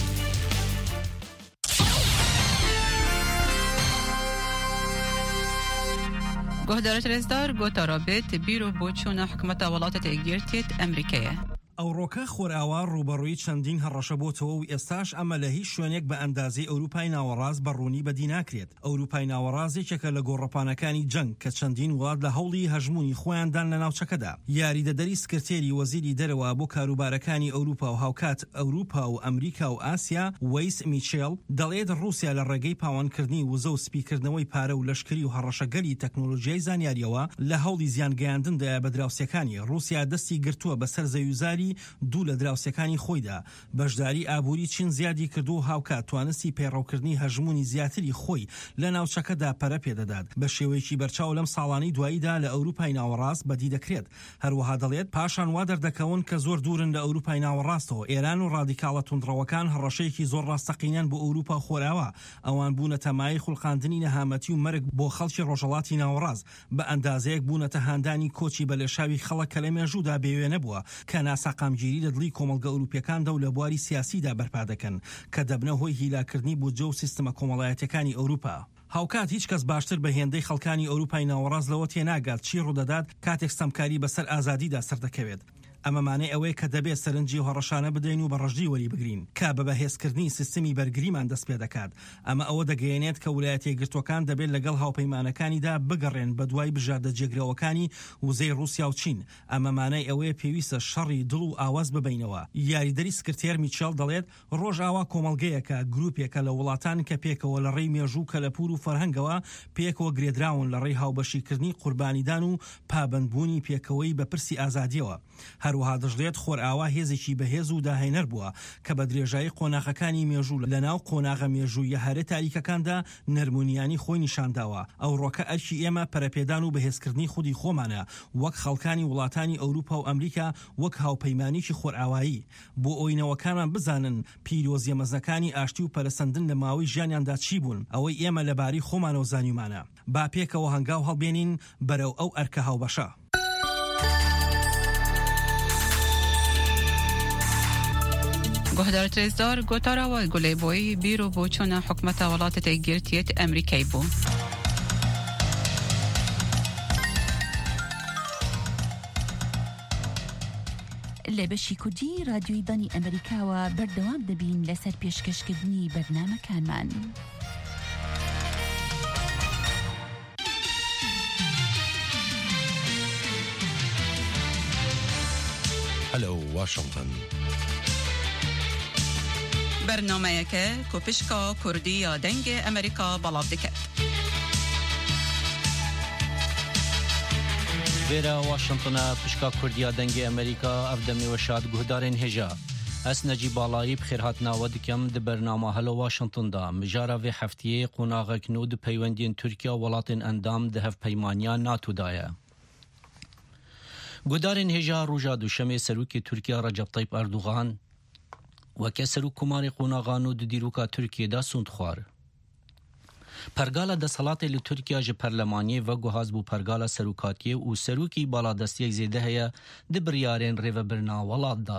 گهدارت رزدار گوتا رابط بیرو بوچون حکومت ولاتت اگرتیت امریکیه ئەوڕۆکە خۆرئاوا ڕوبەڕووی چەندین هەڕەشە بۆتەوە و ئێستاش ئەمە لە هیچ شوێنێک بە ئەندازەی ئەوروپای ناوەڕاست بەڕوونی بەدی ناکرێت. ئەوروپای ناوەڕاستێکێکە لە گۆڕەپانەکانی جەنگ کە چەندین وڵات لە هەوڵی هەژمونی خۆیاندان لە ناوچەکەدا. یاریدەدەری سکرتێری وەزیری دەرەوە بۆ کاروبارەکانی ئەوروپا و هاوکات ئەوروپا و ئەمریکا و ئاسیا وەیس میچێل دەڵێت رووسیا لە ڕێگەی پاوانکردنی وزە و سپیکردنەوەی پارە و لەشکری و هەڕەشەگەلی تەکنۆلۆژیای زانیاریەوە لە هەوڵی زیانگەیاندندا بە دراوسەکانی رووسیا دەستی گرتووە بەسەر زەویزاری دوو لە دراوسەکانی خۆیدا. بەشداری ئابووری چین زیادی کردو و هاوکات توانستی پەیڕەوکردنی هەژمونی زیاتری خۆی لە ناوچەکەدا پەرە پێدەدات. بە شێوەیەکی بەرچاو لەم ساڵانەی دواییدا لە ئەوروپای ناوەڕاست بەدی دەکرێت. هەروەها دەڵێت پاشان وا دەردەکەون کە زۆر دوورن لە ئەوروپای ناوەڕاستەوە. ئێران و ڕادیکاڵە توندڕەوەکان هەڕەشەیەکی زۆر ڕاستەقینەن بۆ ئەوروپا خۆراوە. ئەوان بوونە تەمای خوڵقاندنی نەهامەتی و مەرگ بۆ خەڵکی ڕۆژهەڵاتی ناوەڕاست. بە ئەندازەیەک بوونەتە هاندانی کۆچی بە لێشاوی خەڵک کە لە مێژوودا بێوێ نەبووە کە ناساقامگیری لە دڵی کۆمەڵگە ئەوروپیەکاندا و لە بواری سیاسیدا بەرپا دەکەن کە دەبنە هۆی هیلاکردنی بودجە و سیستەمە کۆمەڵایەتیەکانی ئەوروپا. هاوکات هیچ کەس باشتر بە هێندەی خەڵکانی ئەوروپای ناوەڕاست لەوە تێناگات چی ڕوودەدات کاتێک ستەمکاری بەسەر ئازادیدا سەردەکەوێت. ئەمەمانەی ئەوەیە کە دەبێت سەرنجی و هەڕەشانە بدەین و بە ڕژدی وەری بگرین کە بە بەهێزکردنی سیستەمی بەرگریمان دەست پێ دەکات. ئەمە ئەوە دەگەیەنێت کە ویلایەتە یەکگرتووەکان دەبێت لەگەڵ هاوپەیمانەکانیدا بگەڕێن بە دوای بژاردە جێگرەوەکانی وزەی رووسیا و چین. ئەمەمانەی ئەوەیە پێویستە شەڕی دڵ و ئاواز ببینەوە. یاریدەری سکرتێر میچێل دەڵێت ڕۆژئاوا کۆمەڵگەیەکە گروپێکە لە وڵاتان کە پێکەوە لە ڕێی مێژوو کە لە پور و فەرهەنگەوە پێکەوە گرێدراون لە ڕێی هاوبەشیکردنی قوربانیدان و پابەندبوونی پێکەوەی بە پرسی ئازادیەوە. هەروەها دەژڵێت خۆرئاوا هێزێکی بەهێز و داهێنەر بووە کە بە درێژایی قۆناغەکانی مێژوو لەناو قۆناغە مێژووی هەرە تاریکەکاندا نەرمونیانی خۆی نیشانداوە. ئەو ڕۆکە ئەرکی ئێمە پەرەپێدان و بەهێزکردنی خودی خۆمانە وەک خەڵکانی وڵاتانی ئەوروپا و ئەمریکا وەک هاوپەیمانیکی خۆرئاوایی بۆ ئۆینەوەکانمان بزانن پیرۆزیە مەزنەکانی ئاشتی و پەرەسەندن لە ماوەی ژیانیاندا چی بوون. ئەوەی ئێمە لەباری خۆمانە و زانیمانە. با پێکەوە هەنگاو هەڵبێنین بەرەو ئەو ئەرکە هاوبەشە. گهدارت رزدار گوتارا و گله بوی بیرو بوچون حکومت ولاتت اگرتیت امریکای بو. لە بەشی کوردی رادیۆی دانی ئەمریکاوە بەردەوام دەبین لەسەر پێشکەشکردنی بەرنامەکانمان. هلو واشنطن برنامه‌یەکە کۆپشکا کوردی یا دەنگ ئەمریکا بەڵاو دەکات. بێرە واشنطنە پشکا کوردیا دەنگی ئەمریکا ئەفدەمی وەشاد گوهدارên هێژە. ئەس نەجی باڵایی بخێرهاتناوە دکەم di بەرنامە هەلو واشنطندا مژارە vê heftiyê قوناغێکن و di peywendiyên Tirkiya welatên endam di hevpeymaniya NATOdayê. گودارên هێژا ڕۆژا دووشەمê serokê Tirkiya Recep Tayyip Erdogan weke serok Komarê Qonaxan û di dîroka Tirkiyeyê da sûnd xwar. Pergala desalatê li Tirkiya ji perlemaniyê veguhaz bû pergala serokatiyê û serokî baladestiyek zêde heye di biryarên rêvebirina welat da.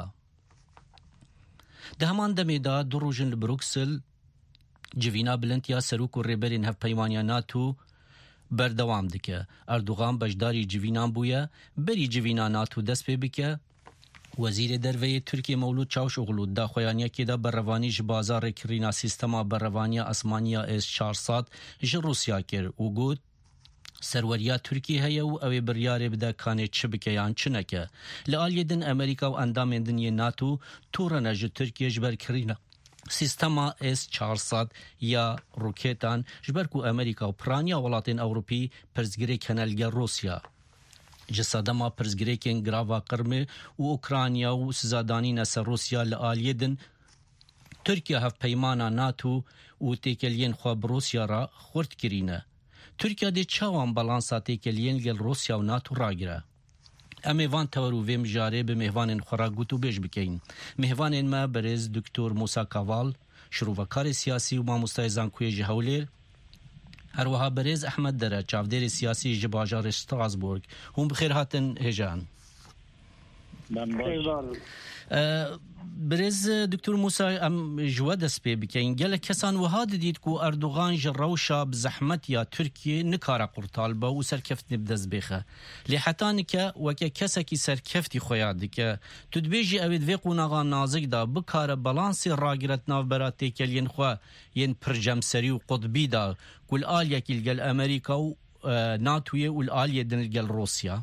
Di heman demê da du rojin li Bruksel civîna bilintiya serok û rêberên hevpeymaniya NATO berdewam dike. Erdogan beşdarî civînan bûye, berî civîna NATO dest pê bike. Wezîrê derveyê Tirkiye Mevlûd Çavuşoğlu daxuyaniyekê de berrevanî ji bazarê kirîna sîstema berrevaniya esmaniya S-400 ji Rusya kir û got serweriya Tirkiye heye û ew ê biryarê bide kanê çi bike yan çi neke. Li aliyê din Amerîka û endamên dinyê NATO torene ji Tirkiye ji ber kirîna sîstema S-400 ya roketan ji ber ku Amerîka û piraniya welatên Ewropî pirsgirêk hene li gel Rusya. Ji sedema pirsgirêkên girava Qirmê û Ukrayna û sizadanîna ser Rusya li aliyê din Tirkiye hevpeymana NATO û têkeliyên xwe bi Rusya ra xurt kirîne. Tirkiye dê çawan balansa têkeliyên gel Rusya û NATO ragire. Em ê van tewer û vê mijarê bi mêhvanên xwe ra gut û bêj bikeyin. Mêhvanên me berêz Dr. Musa Kaval, şîrovekarê siyasî û mamostayê Zankuyê ji Hewlêr, هەروەها بەرێز ئەحمەد دەرە چاودێری سیاسی ji bajarê Strasbourg. Hûn bi xêr hatin hêjan. Birêz Dr. Musa em ji we dest pê bikeyin. Gelek kesan wiha didît ku Erdogan ji rewşa bi zehmetiya Tirkiye nikare qurtal be û serkeftinê bi dest bêxe. Lê heta nike weke kesekî serkeftî xweya dike. Tu dibêjî ew ê di vê qonaxa nazik da bikare balansê ragiret navbera têkeliyên xwe yên pircemserî û qutbî da ku li aliyekî li gel Amerîka û NATOyê û li aliyê din li gel Rusya.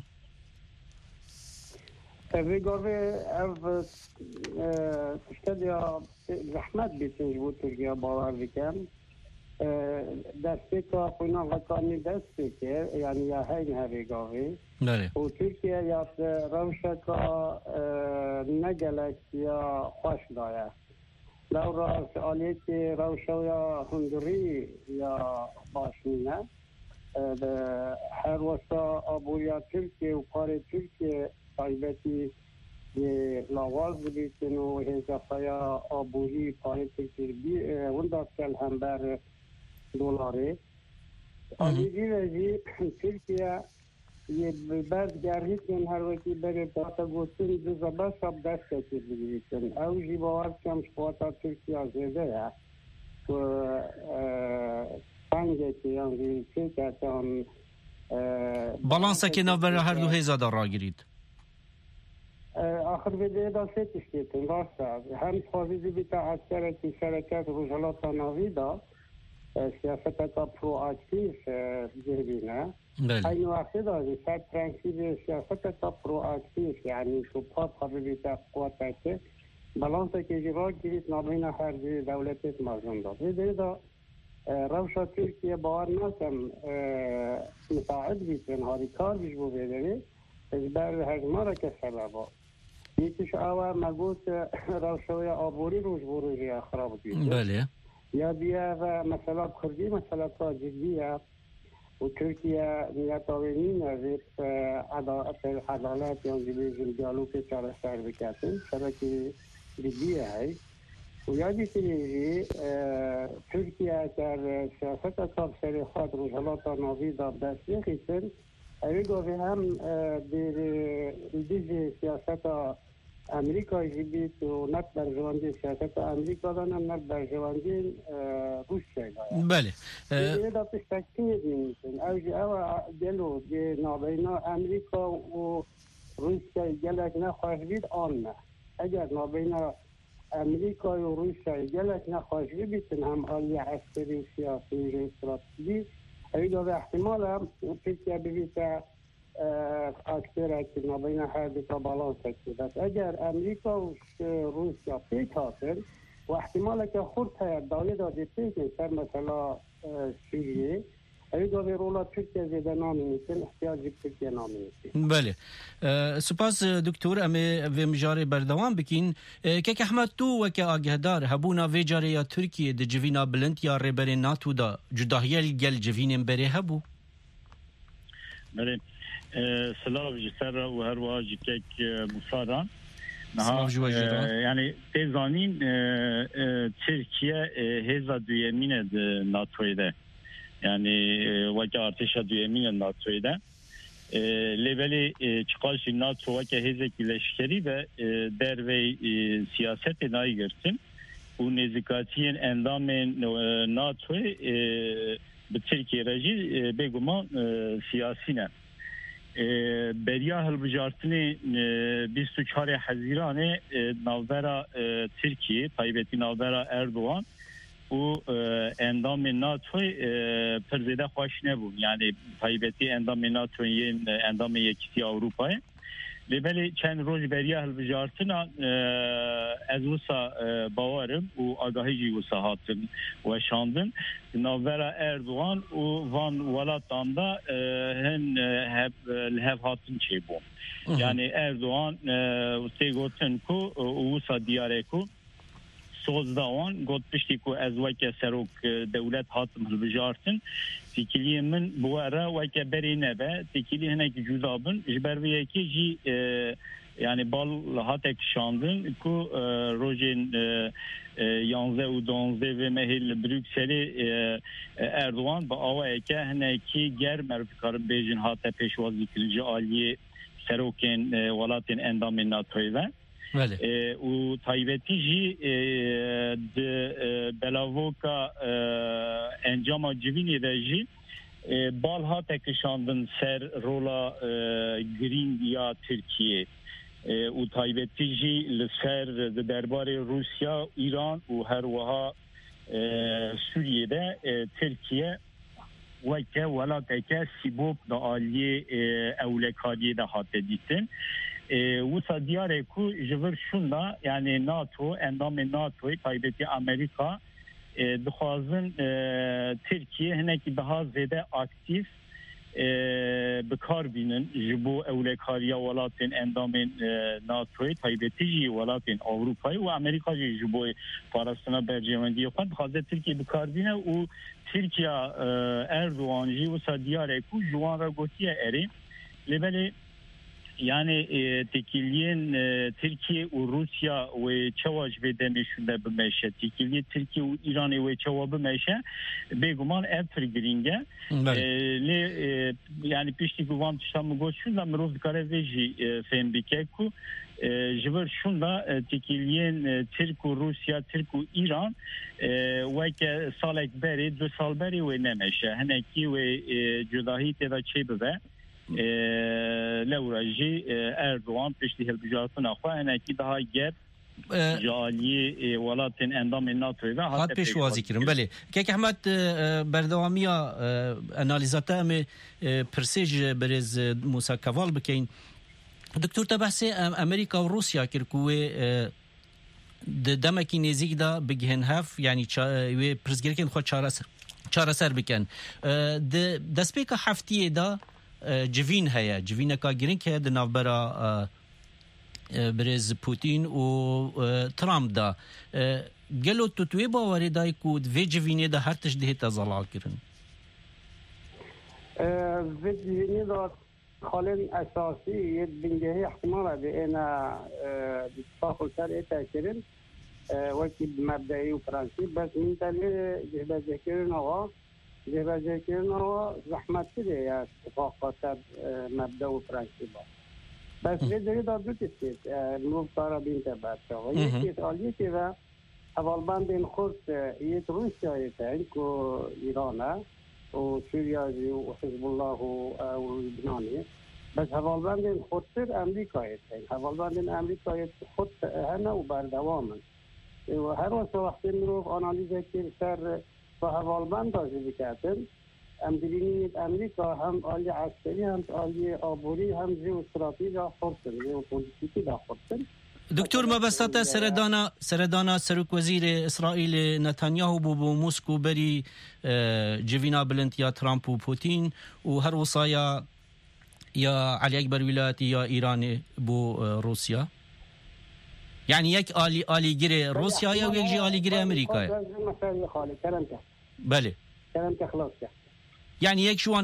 Vêgavê ev tiştediya zehmet bîtin ji bo Tirkiye bawer dikem. Destpêka qonaxekanî dest pê kir yanî ya heyn hevêgavê. û Tirkiye ya rewşeka ne gelek ya xweş daye. Lewra aliyekê rewşa ya hundirî ya baş nîne. Her wesa abûriya Tirkiye û karê Tirkiye taybetî lawaz bidîtin û hêzafeya abûrî parê Tirkiye winda kel hember dolarê. Alîdî ve jî Tirkiye yê berdgerhîtin her wekî berê data gotin di zebeşa destekê bigirîtin. Ew jî bawer dikem ji xwata Tirkiya zêde ye ku tengekê yan jî çêketan balansekê navbera her du hêza da ragirît. آخر ویدیو دا سه تشکیتن راسته هم خوازی بیتا عسکرتی شرکت روزالات ناوی دا سیاست تا پرو اکتیف جهبینه این وقتی دا سر پرنسیب سیاست تا پرو اکتیف یعنی تو پاپ خواه بیتا قوته که balans که گیرید نابین هر دولتیت مازن داد ویدیو دا روشا ترکیه باور ناسم مساعد بیتن هاری کار بیش بو بیدنی از بر هجمارا که سببا یکیش آوه مگوت روشوی آبوری روش بروژی خراب بیده بله یا بیا و مثلا کردی مثلا تا جدیه و ترکیه نیت آوینی نوید عدالت یا جبیزم دیالوگ چاره سر بکتن شرکی جدیه هی و یادی تریجی ترکیه در سیاست اصاب سری خود روزالات ناوی دار دست یخیستن اوی گاوی هم دیجی سیاست امریکا جیبید و نت برجواندی سیاست امریکا دانم نت برجواندی روسیه داید بله یه دا پشتکی دیمیتن اوی او دلو دی نابینا امریکا و روسیا گلک نخواهش بید آن نه اگر نابین امریکا و روسیا گلک نخواهش بیتن هم آلی عسکری و سیاسی و استراتژی ایدا به احتمال هم ترکیه ببیت اکتر که نابین هر دوتا بالانس هستی بس اگر امریکا و روسیا پیک هاتن و احتمال که خود داوی داده پیک سر مثلا سوریه ایدا به رولا ترکیه زیده نامی نیستن احتیاجی ترکیه نامی نیستن بله سپاس دکتور امی و مجاره بردوان بکین که احمد تو وکه آگهدار هبونا و جاره یا ترکیه ده جوینا بلند یا ریبر ناتو دا جداهیل گل جوینم بره هبو بله سلام جسر و هر واجی که مصادان yani tezanîn Türkiye hêza duyemîne di NATO'yê de yani weke artêşa duyemîne NATO'yê de lêvelê çıqaşî NATO weke hêzekî leşkerî ve dervey siyasetê nayê girtin û nêzîkatiyên endamên NATOyê bi Tirkiye re jî bêguman siyasî ne بریا هلبجارتنی 24 حزیران ناوبرا ترکیه تایبتی ناوبرا اردوغان و اندام ناتوی پرزیده خوش نبود یعنی تایبتی اندام ناتوی اندام یکیتی اروپای لیبلی چند روز بریا هلبجارتنا از وسا باورم و آگاهی جی وسا هاتم و شاندن ناوبرا اردوغان و وان ولاتان دا هن هف هاتن چی بو یعنی اردوغان تیگوتن کو وسا دیاره کو سوزداوان گوت پشتی کو از وکه سروک دولت هاتم هلبجارتن تکیلی من بواره وکه بری نبه تکیلی هنک جدابن جبرویه که جی yani bal hatek şandın ku rojin 11 و 12 ve mehil Brüksel'i Erdoğan ba avayke heneki ger merfikarın bejin hate peşvazi kilici aliye seroken velatin endamın NATO'yu ve u taybetici de belavoka encama civini reji bal hatek şandın ser rola green ya Türkiye و تایبتی لسر درباره روسیا ایران و هر وها سوریه ده ترکیه وکه ولاتکه سیبوب دا آلیه اولکاریه ده حاته دیتن و تا دیاره که جور شونده یعنی ناتو اندام ناتوی تایبتی امریکا دخوازن ترکیه هنکی daha زیده اکتیف بکار بینن جبو اولکاریا ولاتین اندامین ناتوی تایبتی جی ولاتین اروپایی و امریکا جی جبو پاراستنا برجمندی خود بخواد ترکیه بکار بینه و ترکیه اردوغان جی و سادیاره کو جوان را گوتیه اری لبلی yani tekiliyen Türkiye ve Rusya ve çavaş ve demişinde bu meşe tekiliye Türkiye ve İran ve çavabı meşe beguman evtırgringe yani pişti guvan tuşamı goçunda mroz kareveji fembike ku jver şunda tekiliyen Türk ve Rusya Türk ve İran ve ke salek beri 2 sal beri ve nemeşe heneki ve cudahi teda çebe لوراجي اردوغان پشتی هلبجارتن اخواه انکی daha گر جالی ولاتن اندام ناتوی و هات پیشوازی کرن بله که احمد بردوامیا انالیزاتا ام پرسیج برز موسی کوال بکین دکتور تا بحث امریکا و روسیا کرکوه دمکی نزیک دا بگهن هف یعنی پرسگرکن خود چاره سر بکن دسپیک هفتیه دا جوین هيا جوین کا گرین که د نوبرا برز پوتین و ترامپ دا گلو توی باوری دای کود و جوینه دا هر تجدیه تزلال کرن و جوینه دا خالن اساسی یه بنگهی احتمال به اینا اتفاق سر ایتا کرن وکی مبدعی و فرانسی بس من تلی جهبازه کرن آقا جهبازه کرن آقا زحمت شده یا اتفاق سر مبدع و فرانسی با بس ویدری دا دو تیست مروف تارا بین تبت آقا یکی آلیه که و اول بندین خود یک روسیا ایتن که ایرانه و سوریه و حزب الله و لبنانی بس هوالبند خودتر امریکایی هستن هوالبند امریکایی خود هنه و بردوامن و هر وقتی میروف آنالیزه که سر و هوالبند داشته بکردن ام ببینید امریکا هم آلی عسکری هم آلی آبوری هم جیوستراتژی دا خورتن جیوپولیتیکی دا خورتن. دکتر مبسطه سردانا سرک وزیر اسرائیل نتانیاهو بو موسکو بری جوینا بلند یا ترامپ و پوتین و هر وصایا یا علی اکبر ولایتی یا ایران بو روسیا یعنی یک آلیگیر روسیا یا یک جی آلیگیر امریکا بله یعنی یک شوان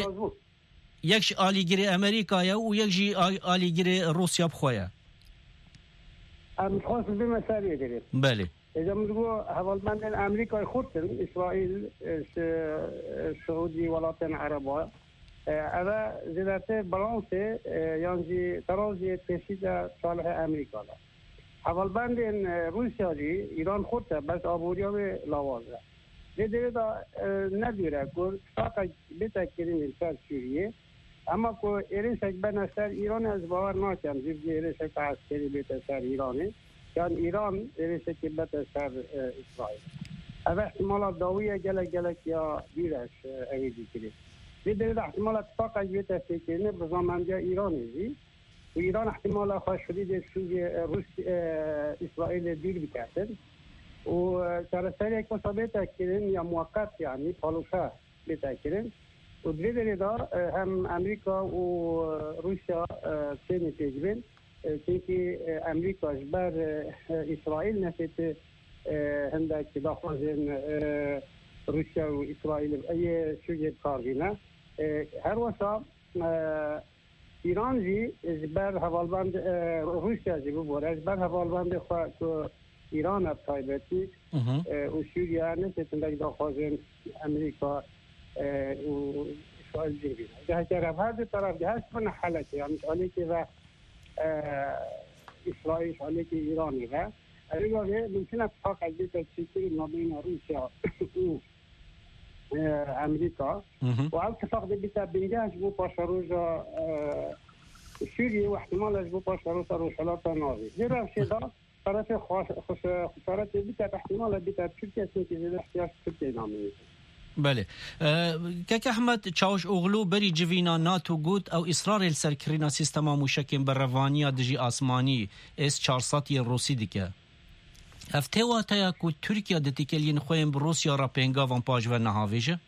آلیگیر امریکا یا و یک جی آلیگیر روسیا بخواه خاص به مسئله داریم بله اذا میگو هوالمند امریکای خودتن اسرائیل سعودی ولایت‌های عربی اما زیادت بالانس یعنی ترازی تشدید صالح امریکا لا هوالمند روسیا دی ایران خودت بس آبوریا به لوازه دیگه دا ندیره که فقط بتکرین سر سوریه اما که ایرشک بنستر ایران از باور نکن زیبی ایرشک عسکری بیت سر ایرانه چون ایران ایرشک بیت سر اسرائیل اوه احتمالات داویه گلک یا بیرش اویدی کرد دیده احتمالات فقط بیت فکرینه بزامنده ایرانی زی و ایران احتمال خواهش شدید سوی اسرائیل دیر بکردن و سرسری یک مسابقه کرن یا موقت یعنی پالوشا بیت کرن و دیگه دا هم امریکا و روسیا چنین تجربه که امریکا بر اسرائیل نفت هندک داخل روسیا و اسرائیل ای شویه کارگینه هر وقت ایران جی بر حوالبند روسیا جی ببره بر حوالبند خود ایران ابتایبتی و سوریه نفت هندک داخل امریکا و اسرائیل جنبی ده طرف هر دو طرف ده هست من حلقه یعنی حالی که و اسرائیل حالی که ایرانی و اگر ممکنه فقط بیت چیزی نابین روسیا و امریکا و اتفاق بیت بینجاش بو پاشاروژا سوریه و احتمالش بو پاشاروژا روشلات نازی زیرا شده طرف خسارت بیت احتمال بیت ترکیه سنتی زیده احتیاج ترکیه نامی بله که احمد چاوش اوغلو بری جوینا ناتو گوت او اصرار السرکرینا سیستما موشکین بر روانیا دجی آسمانی اس 400 روسی دیگه افته واتایا کو ترکیه دتیکلین خویم روسیا را پنگا وان پاج و نهاویجه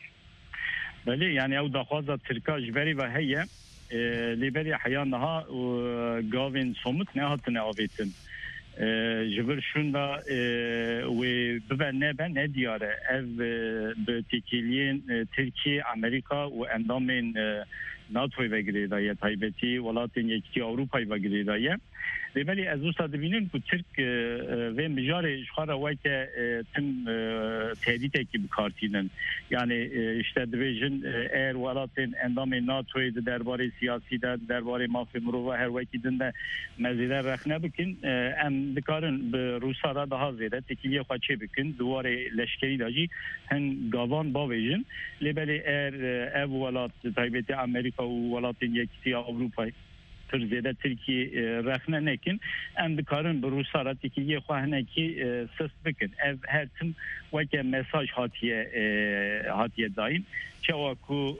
بله یعنی او دخواست ترکا جبری و هیه لیبری حیانها و گاوین سومت نهاتن آویتن جبر شوندا و ببنه بنه دیاره اف بتیکیلین ترکیه امریکا و اندامین ناتوی وگری دایه تایبتی ولاتین یکی اروپای وگری دایه ولی از اوستا دبینن که ترک و مجار اشخارا وای که تم تهدیده که بکارتینن یعنی اشته دویجن ایر ولاتین اندام ناتوی درباره سیاسی درباره مافی مروه هر وای که دنده مزیده رخنه بکن ام دکارن به روسا را ده ها زیده تکیلیه خواه چه بکن دواره لشکری داجی هن گاوان باویجن لیبلی ایر او ولات تایبتی امریکا و ولاتین یکی اروپای زیاده ترکیه رخنه نکن ام دکارن به روسارتی که یه خواهنه که سست بکن هر تم وکه مساج هاتیه دایم چه وکو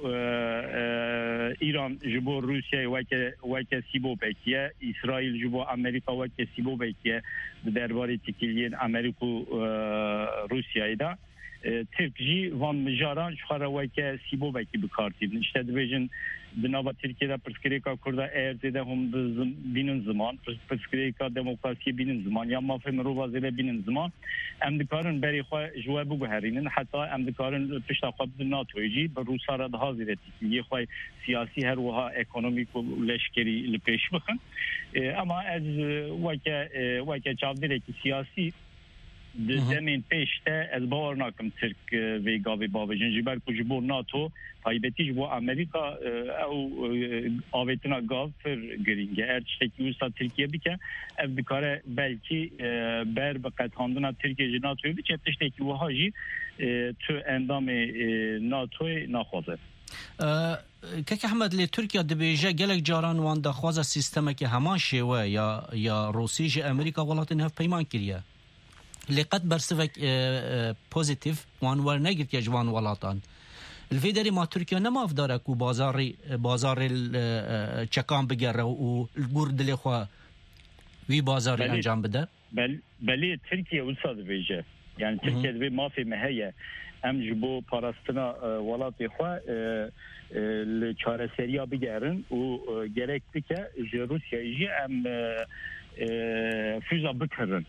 ایران جبو روسیه وکه سیبو بکیه اسرائیل جبو امریکا وکه سیبو بکیه درباره تکیلین امریکو روسیه دا ترک جی وان مجاران شخاره وکه سیبو بکی بکارتید نشته دویجن بنابرای ترکیه دا پرسکریکا کرده ارزیده هم بینن زمان پرسکریکا دموکراسی بینن زمان یا مافی مروبا زیده بینن زمان امدکارن بری خواه جواب بگهرینن حتی امدکارن پشت خواه بدن ناتویجی بر روسا را ده زیده تیکی خواه سیاسی هر وها اکونومیک و لشکری لپیش بخن اما از وکه چاودره که سیاسی زمین پیشته از باور ناکم ترک و گاوی باوجن جبر کو جبور ناتو تایبتی جبو امریکا او آویتنا گاو فر گرینگه ارچتکی اوستا ترکیه بکه اف بکاره بلکی بر بقیدخاندونا ترکیه ناتوی بچه تشتکی وها جی تو اندام ناتوی ناخوازه که احمد لی ترکیه دبیجه گلک جاران وان دخواز سیستم که همان شیوه یا روسیج امریکا ولاتن هف پیمان کریه لقد برسفك بوزيتيف وان ور نيجاتيف جوان ولاتان الفيدري ما تركيا نما افدارك بازار الچكان بگره و الگورد لخوا وی بازاری انجام بده بله تركيا وصاد بيجه يعني تركيا دبي ما في مهيه ام جبو پاراستنا ولاتي خوا الچارسريا بگرن و gerekli که روسيا يجي ام füza بکرن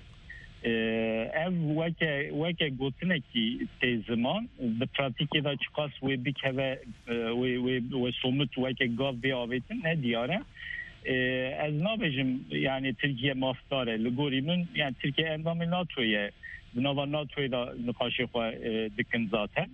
ev weke gotine ki te zaman de pratike da çıkas ve bir keve ve somut weke gav bir avetin ne diyare ez nabejim yani Türkiye maftare ligorimin yani Türkiye endamı NATO'ya nava NATO'ya da nikaşı dikin zaten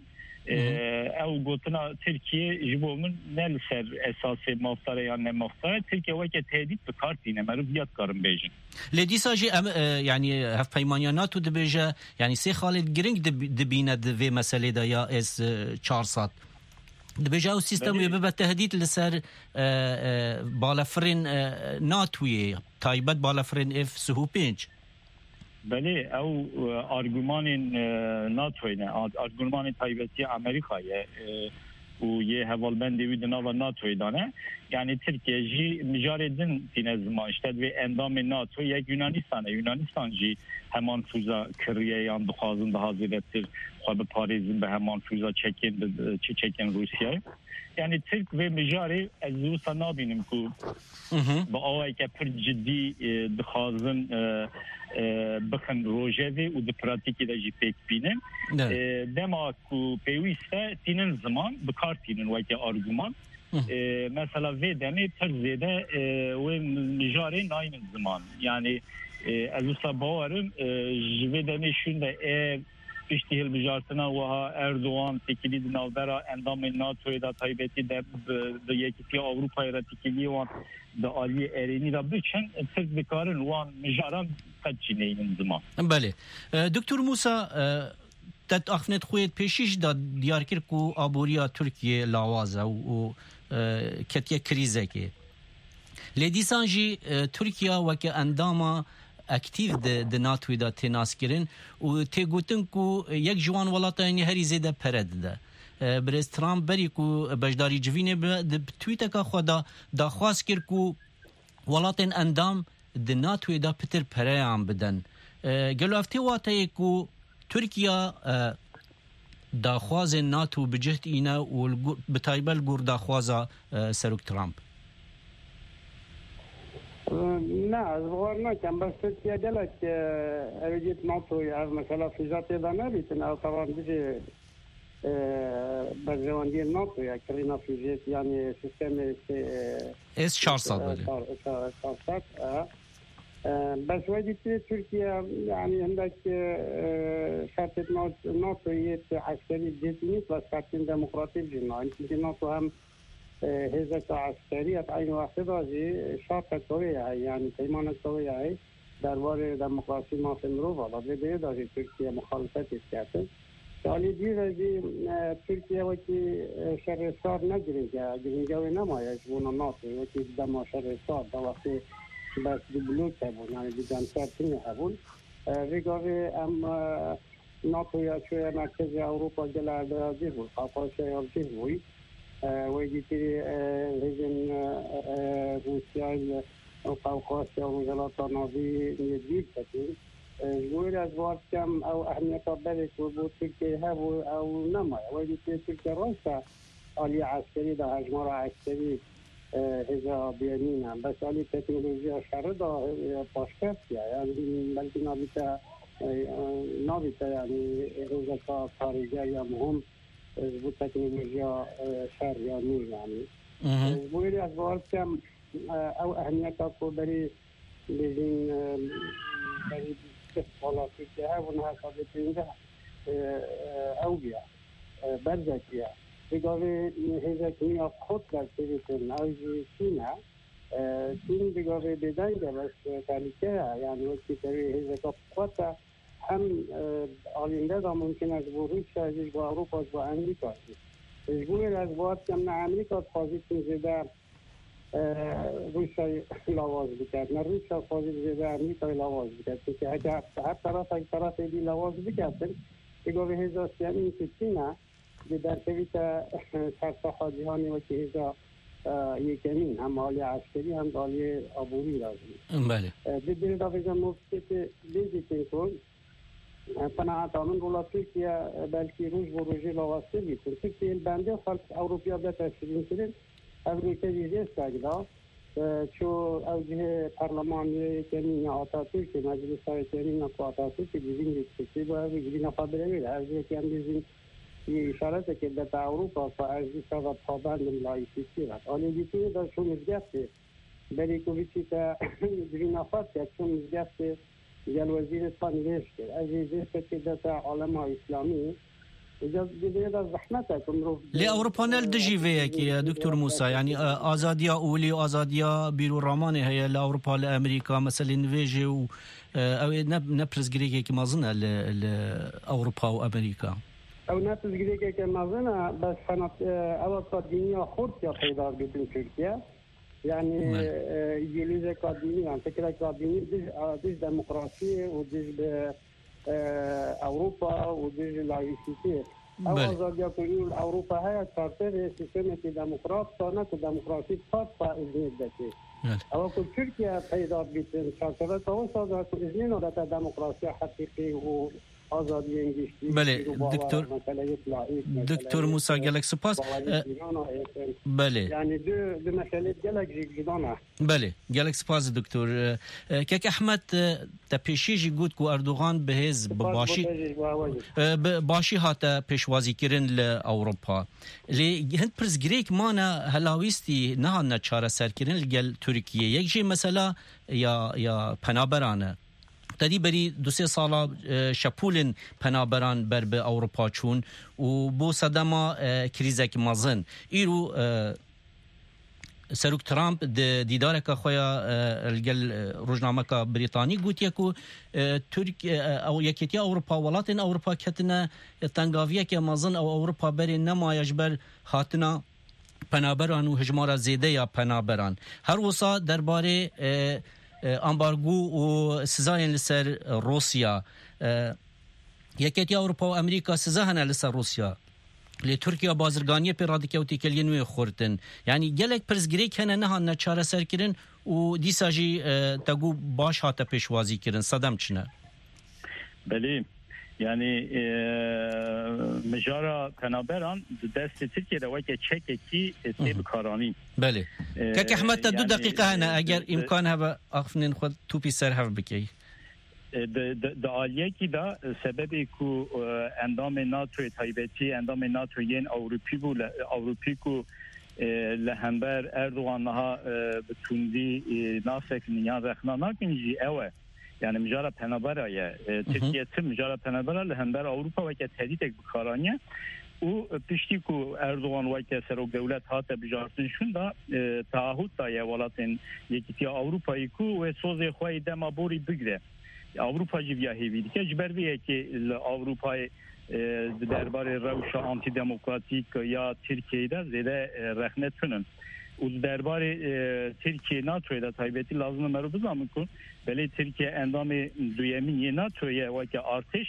ev gotina Türkiye jibomun ne ser esası maftare yani ne maftare Türkiye weke tehdit bir kartine meruviyat karın bejin لديساجي يعني هف بيمانيانات ودبيجا يعني سي خالد جرينج دبينا دفي مسألة دا يا اس چارسات دبيجا السيستم يبقى تهديد لسر بالافرين ناتوي تايبت بالافرين اف سهو بينج بله او ارگومان ناتوی نه ارگومان تایبتی امریکا و یه حوالبندی وی دنوا ناتوی دانه yani Türkiye ji mijaredin tine zaman işte ve endam NATO ya Yunanistan ji hemen füza kiriye yan dixwazin da hazrettir xwe Parizin be hemen füza çekin Rusya yani Türk ve mijari ez wisa nabinim ku ba away ke pir ciddi dixwazin bakın rojeve u de pratiki de ji pek binin dema ku pewiste tinin zaman bikartinin veke argüman mesela ve demi perzede ve mijare nayn zaman yani azısa bavarım ve demi şunda iştihil mijartına ve Erdoğan tekili navbera endam NATO'ya da taybeti de yekiti Avrupa'ya da tekili ve da Ali Ereni da bütün Türk bekarın ve mijaran kaçıneyin zaman. Bale. Doktor Musa تت أخنت خويت بيشيش دا ديار كيركو أبوريا تركيا لاوازا و كتيا كريزة كي لدي سانجي تركيا وكا أنداما أكتيف د ناتوي دا تناس كيرن و تيغوتن كو يك جوان ولاتا يعني هري زيدا پرد دا برز ترامپ بري كو بجداري جويني بتويتا كا خدا دا خواست كيركو ولاتن أندام د ناتوي دا پتر پريان بدن قالوا افتي واتاي كو تركيا داخواز ناتو بجهت اینا و بتایبل گور داخوازا سروک ترامپ نه زوار نکم بس تركيا دلت اريد ناتو يعني مثلا في ذات دانا بيتنا طبعا بيجي برجواندي ناتو يعني كرينا في جيت يعني سيستم اس 400 بس وجدت تركيا يعني عندك شرطة ناتوية عسكري جديد بس شرطة ديمقراطية جدا يمكن ناتو هم هزة عسكرية عين واحدة زي شرطة قوية يعني كيمان قوية هي دربار ديمقراطية ما في مروفة لابد ده تركيا مخالفة السياسة يعني دي تركيا وكي شر صار نجريجا جريجاوي نما يجبون ناتو وكي دم شر صار ده وقت بس بلوت هبون يعني بدان سرطين هبون ريقاوي ام ناتو يا شوية مركز أوروبا جلا درازيه قاقاشة يالجيه ويجيتي ريجن روسيا وقاقاشة ومجالات نابي نجيب تكين جوير أزوار كم أو أهمية بلد وبو تركيا هبو أو نما ويجيتي تركيا روسا آلية عسكري ده هجمار عسكري هذا بيانينا بس على تكنولوجيا شرطة باشكتيا يعني بلكي نابتا يعني روزا خارجية مهم بالتكنولوجيا شرعية يعني بقولي أخبار كم أو أهميتها بري لين بري استقلاليتها ونها صديقينها أوجيا برزكيا بگاوی هزا کنیا خود در سریتون اوزی سینا سین بگاوی بدنگه بس تالیکه یعنی وقتی تاوی هزا که خودتا هم آلینده دا ممکن از با روسیا با اروپا با امریکا يقول الأخبار كم أمريكا تخاذت زيادة روسيا لواز بكات نه روسيا تخاذت زيادة أمريكا لواز بكات که هر طرف دی لواز بکاتن يقول هذا سيامي كتينا در كويتا سرساخا جهاني وكي هذا يكمين هم عالي عسكري هم عالي عبوري لازم بله بدل دافعه مفتت بيجي تنكون قناعت آمن رولا ترکیه بلکه روز و روزی لواسته بیتون ترکیه البنده خلق اوروپیا به تشکیل کردن امریکا ویژه ساگدا چو اوجه پارلمانی کنی آتاتورک مجلس های کنی آتاتورک دیدیم دیگه با دیگه نخبره میره از یکی هم دیدیم یه اشاره که در اروپا فارزی سواد پابند لایسیتی رد آلی بیتونه در چون مزگفته بلی کویچی تا دیگه نخواد که چون مزگفته جل وزير الطنجة أجهزة كده عالم إسلامي لأوروبا دجيفيك يا دكتور موسى يعني آزادية أولي وآزادية بيرو راماني هي لأوروبا لأمريكا مثلا نفيجي أو نبرز جريكي كما ظن لأوروبا وأمريكا أو نبرز جريكي كما ظن بس كانت أوروبا الدنيا خورتيا پیدا بتون تركيا يعني إنجليزي قادمين يعني فكرة قادمين ديش ديمقراطية وديش أوروبا وديش لايسيتي أول ذا يقولون أوروبا هي ترتيب سيستم ديمقراط صارنا كديمقراطية خاصة إذن دكتي أو كل تركيا پیدا بيتن شرطة توصل إذن وده ديمقراطية حقيقية و بله دکتر موسی گلک سپاس بله یعنی دو مسئله گلک جدانه بله گلک سپاس دکتر که احمد تپیشی گوت کو اردوغان به حزب باشی هات پیشوازی کردن لاوروپا لی هند پرزگریک مانا هلاویستی نه نه چاره سر کردن لگل ترکیه یک جی مثلا یا پنابرانه تدی بری دو سه سالا شپولن پنابران بر به اروپا چون و بو صدما کریزک مازن ایرو سروک ترامپ دیدار که خویا الگل روزنامه که بریتانی گوت یکو ترکیه او یکیتی اروپا ولاتن اروپا کتنه تنگاویه که مازن او اروپا بری نمایش بر هاتنا پنابران و هجمار زیده یا پنابران هر وسا درباره امبارگو و سزاین لسر روسیا یکیتی اروپا و امریکا سزاهن لسر روسیا لی ترکیه بازرگانی پر رادیکاوتی کلینوی خورتن یعنی گلک پرزگری کنه نه نه چاره سر کردن و دیساجی تگو باش هات پیشوازی کردن صدام چنه بله yani مجارا پنابران دست ترکیه رو که چکی سیب کارانی بله که احمد تا 2 دقیقه هنه اگر امکان هوا اخفنین خود توپی سر هف بکی د آلیکی دا سببی کو اندام ناتو تایبتی اندام ناتو ین اوروپی کو لهمبر اردوغان ها بتوندی ناسک نیان رخنا ناکنجی اوه yani مجارا پنابرای ترکیه تر مجارا پنابرا لهندر اروپا و که تهدید بکارانیه او پشتی کو اردوغان و که سر دولت هات بجارتنشون دا تعهد دایه ولاتن یکیتی اروپایی کو و سوز خوی دما بوری بگیره اروپا جویا هیوی که جبرویه که اروپای درباره روش آنتی دموکراتیک یا ترکیه دا زیده رخنت کنن و درباره ترکیه ناتوی تایبتی لازم مرو بزنم کن ولی ترکیه اندام دویمی ناتوی و که ارتش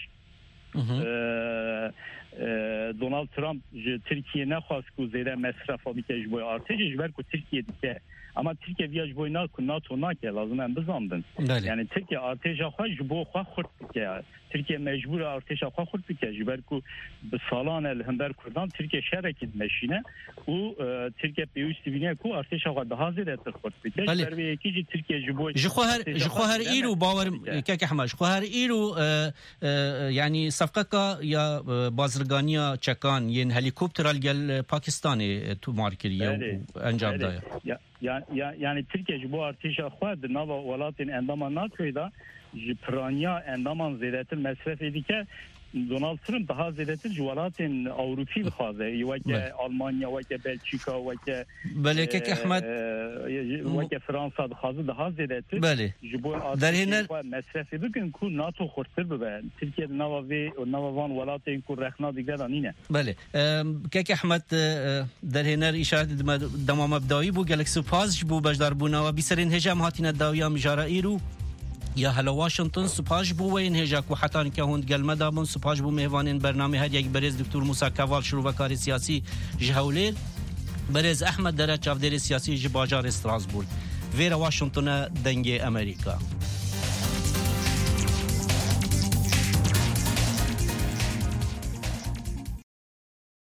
دونالد ترامپ ترکیه نخواست که زیره مصرف ها بیکش بای ارتشش بر که ترکیه دیگه اما ترکیه ویاج بای ناتو ناکه لازم هم بزندن یعنی ترکیه ارتش خواه جبو خواه خورد بکه ترکیه مجبور ارتش خواه خورد بکه جبر که به سالان الهندر کردان ترکیه شرکت مشینه و ترکیه پیوستی بینه که ارتش خواه ده حاضر اتر خورد بکه جبر به یکی جی ترکیه جبو جخوهر ایرو باور که احمد جخوهر ایرو یعنی صفقه یا بازرگانی چکان ین هلیکوپتر گل پاکستانی تو مارکریه انجام داده yani Türkiye bu artışa xwed nava welatên endama nakoyda ji piraniya endaman zêdetir mesref edike دونالد ترامپ ده زیادتر جوالات اوروپی بخوازه وجه آلمانیا وجه بلژیکا وجه بله که احمد وجه فرانسه بخوازه ده زیادتر بله در هنر مصرفی بکن که ناتو خورتر ببن ترکیه نواوی و نواوان ولات این که رخنا دیگر دانینه بله که احمد در هنر اشاره دمام ابدایی بو گلکسی پاز بو بجدار بونا و بیسرین هجام هاتین داویا مجارا ایرو یا هلا واشنطن سپاش بو وین هجاک و حتی که هند گلمه دابون سپاش بو مهوانین برنامه هر یک برز دکتر موسی کوال شروع و کار سیاسی جهولیر برز احمد درچ افدر سیاسی جباجار استراسبورگ ویرا واشنطن دنگ امریکا